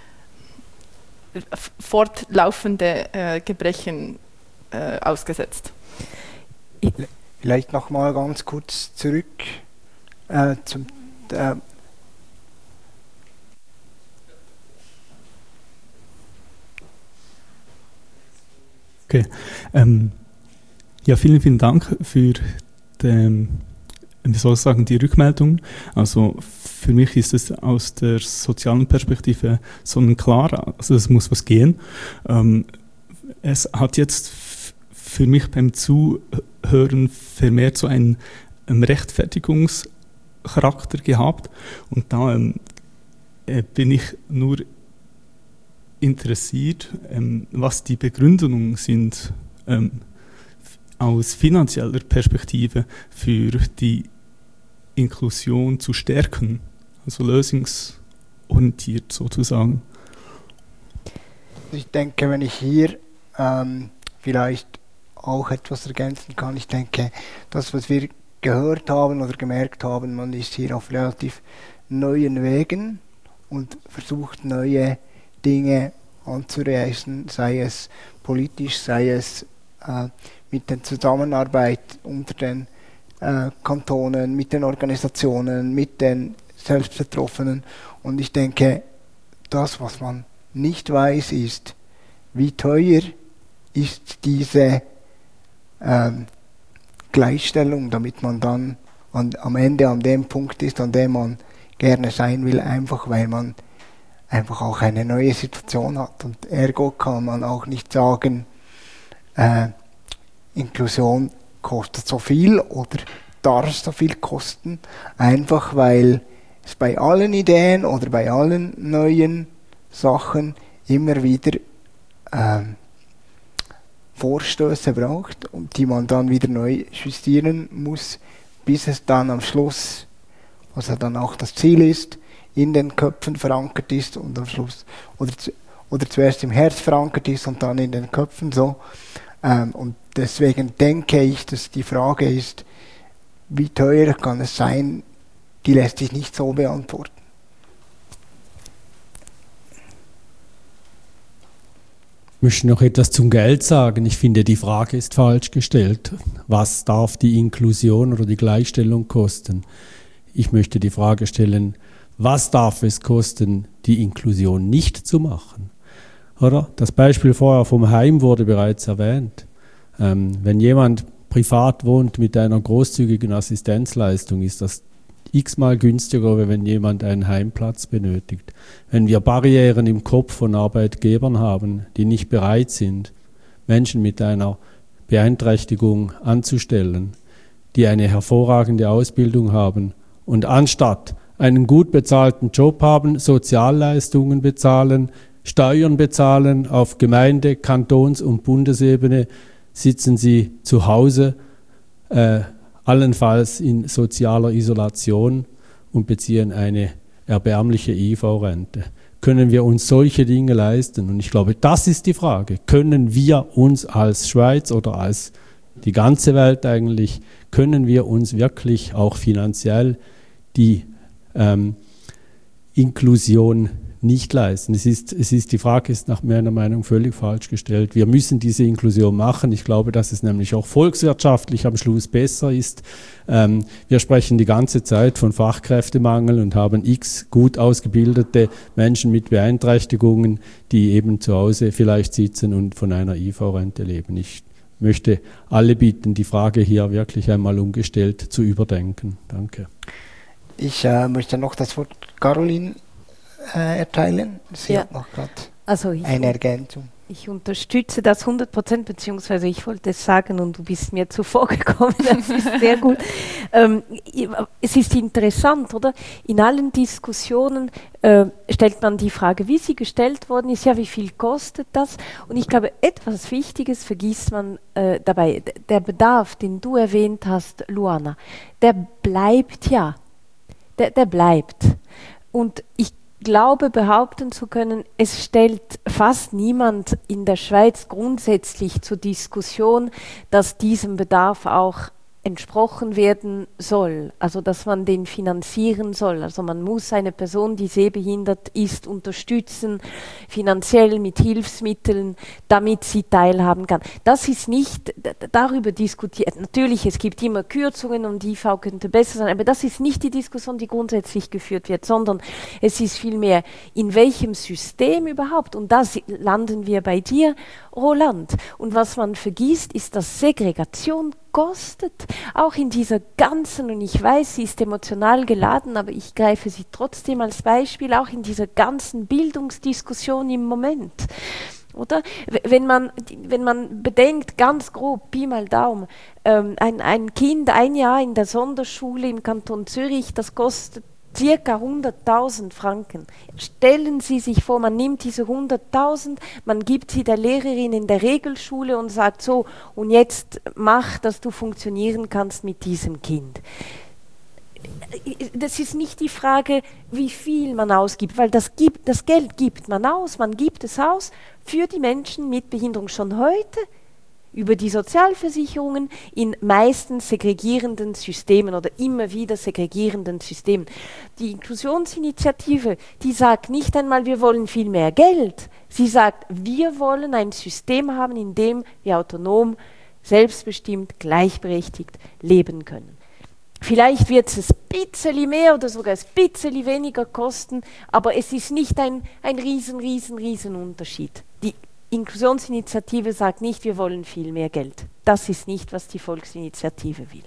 fortlaufende äh, Gebrechen äh, ausgesetzt. Vielleicht noch mal ganz kurz zurück äh, zum äh, Okay. Ähm, ja, vielen, vielen Dank für den, wie soll ich sagen, die Rückmeldung. Also für mich ist es aus der sozialen Perspektive sonnenklar, also es muss was gehen. Ähm, es hat jetzt f- für mich beim Zuhören vermehrt so einen, einen Rechtfertigungscharakter gehabt, und da ähm, äh, bin ich nur interessiert, ähm, was die Begründungen sind ähm, aus finanzieller Perspektive für die Inklusion zu stärken, also lösungsorientiert sozusagen. Ich denke, wenn ich hier ähm, vielleicht auch etwas ergänzen kann, ich denke, das, was wir gehört haben oder gemerkt haben, man ist hier auf relativ neuen Wegen und versucht neue Dinge anzureißen, sei es politisch, sei es äh, mit der Zusammenarbeit unter den äh, Kantonen, mit den Organisationen, mit den Selbstbetroffenen. Und ich denke, das, was man nicht weiß, ist, wie teuer ist diese ähm, Gleichstellung, damit man dann an, am Ende an dem Punkt ist, an dem man gerne sein will, einfach weil man einfach auch eine neue Situation hat. Und ergo kann man auch nicht sagen, äh, Inklusion kostet so viel oder darf so viel kosten, einfach weil es bei allen Ideen oder bei allen neuen Sachen immer wieder äh, Vorstöße braucht, und die man dann wieder neu justieren muss, bis es dann am Schluss, was ja dann auch das Ziel ist, in den Köpfen verankert ist und am Schluss oder, zu, oder zuerst im Herz verankert ist und dann in den Köpfen so. Ähm, und deswegen denke ich, dass die Frage ist, wie teuer kann es sein, die lässt sich nicht so beantworten. Ich möchte noch etwas zum Geld sagen. Ich finde, die Frage ist falsch gestellt. Was darf die Inklusion oder die Gleichstellung kosten? Ich möchte die Frage stellen, was darf es kosten, die Inklusion nicht zu machen? Oder? Das Beispiel vorher vom Heim wurde bereits erwähnt. Ähm, wenn jemand privat wohnt mit einer großzügigen Assistenzleistung, ist das x-mal günstiger, als wenn jemand einen Heimplatz benötigt. Wenn wir Barrieren im Kopf von Arbeitgebern haben, die nicht bereit sind, Menschen mit einer Beeinträchtigung anzustellen, die eine hervorragende Ausbildung haben und anstatt einen gut bezahlten Job haben, Sozialleistungen bezahlen, Steuern bezahlen auf Gemeinde-, Kantons- und Bundesebene, sitzen sie zu Hause, äh, allenfalls in sozialer Isolation und beziehen eine erbärmliche I V-Rente. Können wir uns solche Dinge leisten? Und ich glaube, das ist die Frage. Können wir uns als Schweiz oder als die ganze Welt eigentlich, können wir uns wirklich auch finanziell die ähm, Inklusion nicht leisten. Es ist, es ist, die Frage ist nach meiner Meinung völlig falsch gestellt. Wir müssen diese Inklusion machen. Ich glaube, dass es nämlich auch volkswirtschaftlich am Schluss besser ist. Ähm, wir sprechen die ganze Zeit von Fachkräftemangel und haben x gut ausgebildete Menschen mit Beeinträchtigungen, die eben zu Hause vielleicht sitzen und von einer I V-Rente leben. Ich möchte alle bitten, die Frage hier wirklich einmal umgestellt zu überdenken. Danke. Ich äh, möchte noch das Wort Caroline äh, erteilen. Sie Ja. hat noch gerade Also ich, eine Ergänzung. ich unterstütze das hundert Prozent, beziehungsweise ich wollte es sagen und du bist mir zuvor gekommen, das ist sehr gut. Ähm, es ist interessant, oder? In allen Diskussionen äh, stellt man die Frage, wie sie gestellt worden ist, ja, wie viel kostet das? Und ich glaube, etwas Wichtiges vergisst man äh, dabei. D- Der Bedarf, den du erwähnt hast, Luana, der bleibt ja. Der, der bleibt. Und ich glaube, behaupten zu können, es stellt fast niemand in der Schweiz grundsätzlich zur Diskussion, dass diesem Bedarf auch entsprochen werden soll, also dass man den finanzieren soll. Also man muss eine Person, die sehbehindert ist, unterstützen, finanziell mit Hilfsmitteln, damit sie teilhaben kann. Das ist nicht d- darüber diskutiert. Natürlich, es gibt immer Kürzungen und die I V könnte besser sein, aber das ist nicht die Diskussion, die grundsätzlich geführt wird, sondern es ist vielmehr, in welchem System überhaupt. Und da si- landen wir bei dir, Roland. Und was man vergisst, ist, dass Segregation kostet, auch in dieser ganzen, und ich weiß, sie ist emotional geladen, aber ich greife sie trotzdem als Beispiel, auch in dieser ganzen Bildungsdiskussion im Moment. Oder? W- Wenn man, wenn man bedenkt, ganz grob, Pi mal Daumen, ähm, ein, ein Kind, ein Jahr in der Sonderschule im Kanton Zürich, das kostet circa hunderttausend Franken. Stellen Sie sich vor, man nimmt diese hunderttausend, man gibt sie der Lehrerin in der Regelschule und sagt so, und jetzt mach, dass du funktionieren kannst mit diesem Kind. Das ist nicht die Frage, wie viel man ausgibt, weil das, gibt, das Geld gibt man aus, man gibt es aus für die Menschen mit Behinderung schon heute, über die Sozialversicherungen in meistens segregierenden Systemen oder immer wieder segregierenden Systemen. Die Inklusionsinitiative, die sagt nicht einmal, wir wollen viel mehr Geld. Sie sagt, wir wollen ein System haben, in dem wir autonom, selbstbestimmt, gleichberechtigt leben können. Vielleicht wird es ein bisschen mehr oder sogar ein bisschen weniger kosten, aber es ist nicht ein, ein riesen, riesen, riesen Unterschied. Die Inklusionsinitiative sagt nicht, wir wollen viel mehr Geld. Das ist nicht, was die Volksinitiative will.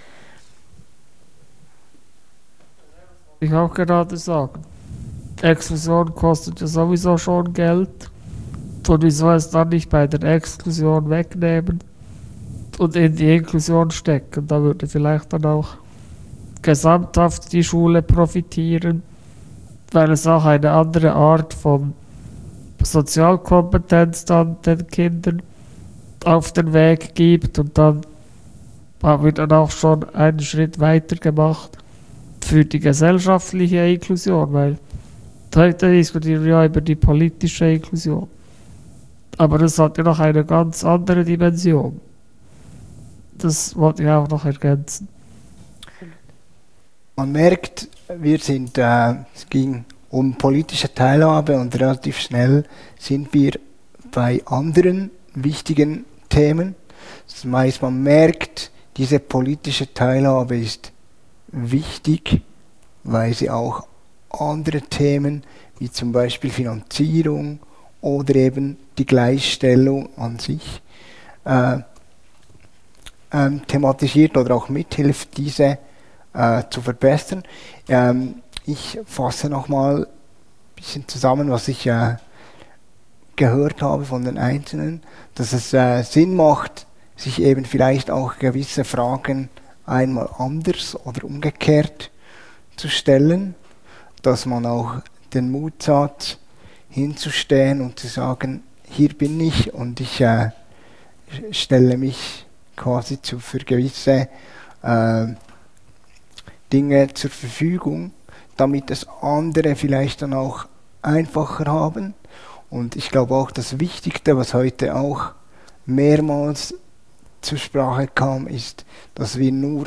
Ich auch gerade sagen. Exklusion kostet ja sowieso schon Geld. Und wieso es dann nicht bei der Exklusion wegnehmen und in die Inklusion stecken? Da würde vielleicht dann auch gesamthaft die Schule profitieren, weil es auch eine andere Art von Sozialkompetenz dann den Kindern auf den Weg gibt, und dann haben wir dann auch schon einen Schritt weiter gemacht für die gesellschaftliche Inklusion, weil heute diskutieren wir ja über die politische Inklusion. Aber das hat ja noch eine ganz andere Dimension. Das wollte ich auch noch ergänzen. Man merkt, wir sind, äh, es ging um politische Teilhabe und relativ schnell sind wir bei anderen wichtigen Themen. Das heißt, man merkt, diese politische Teilhabe ist wichtig, weil sie auch andere Themen wie zum Beispiel Finanzierung oder eben die Gleichstellung an sich äh, ähm, thematisiert oder auch mithilft, diese äh, zu verbessern. Ähm, ich fasse nochmal ein bisschen zusammen, was ich äh, gehört habe von den Einzelnen, dass es äh, Sinn macht, sich eben vielleicht auch gewisse Fragen einmal anders oder umgekehrt zu stellen, dass man auch den Mut hat, hinzustehen und zu sagen, hier bin ich und ich äh, stelle mich quasi zu, für gewisse äh, Dinge zur Verfügung, damit es andere vielleicht dann auch einfacher haben. Und ich glaube auch, das Wichtigste, was heute auch mehrmals zur Sprache kam, ist, dass wir nur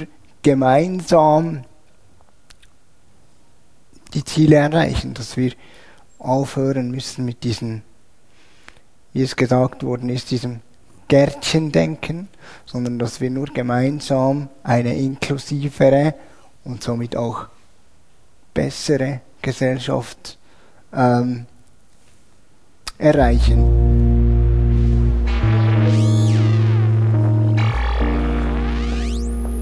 gemeinsam die Ziele erreichen, dass wir aufhören müssen mit diesem, wie es gesagt worden ist, diesem Gärtchendenken, sondern dass wir nur gemeinsam eine inklusivere und somit auch bessere Gesellschaft ähm, erreichen.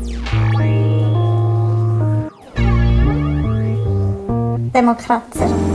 Demokracja.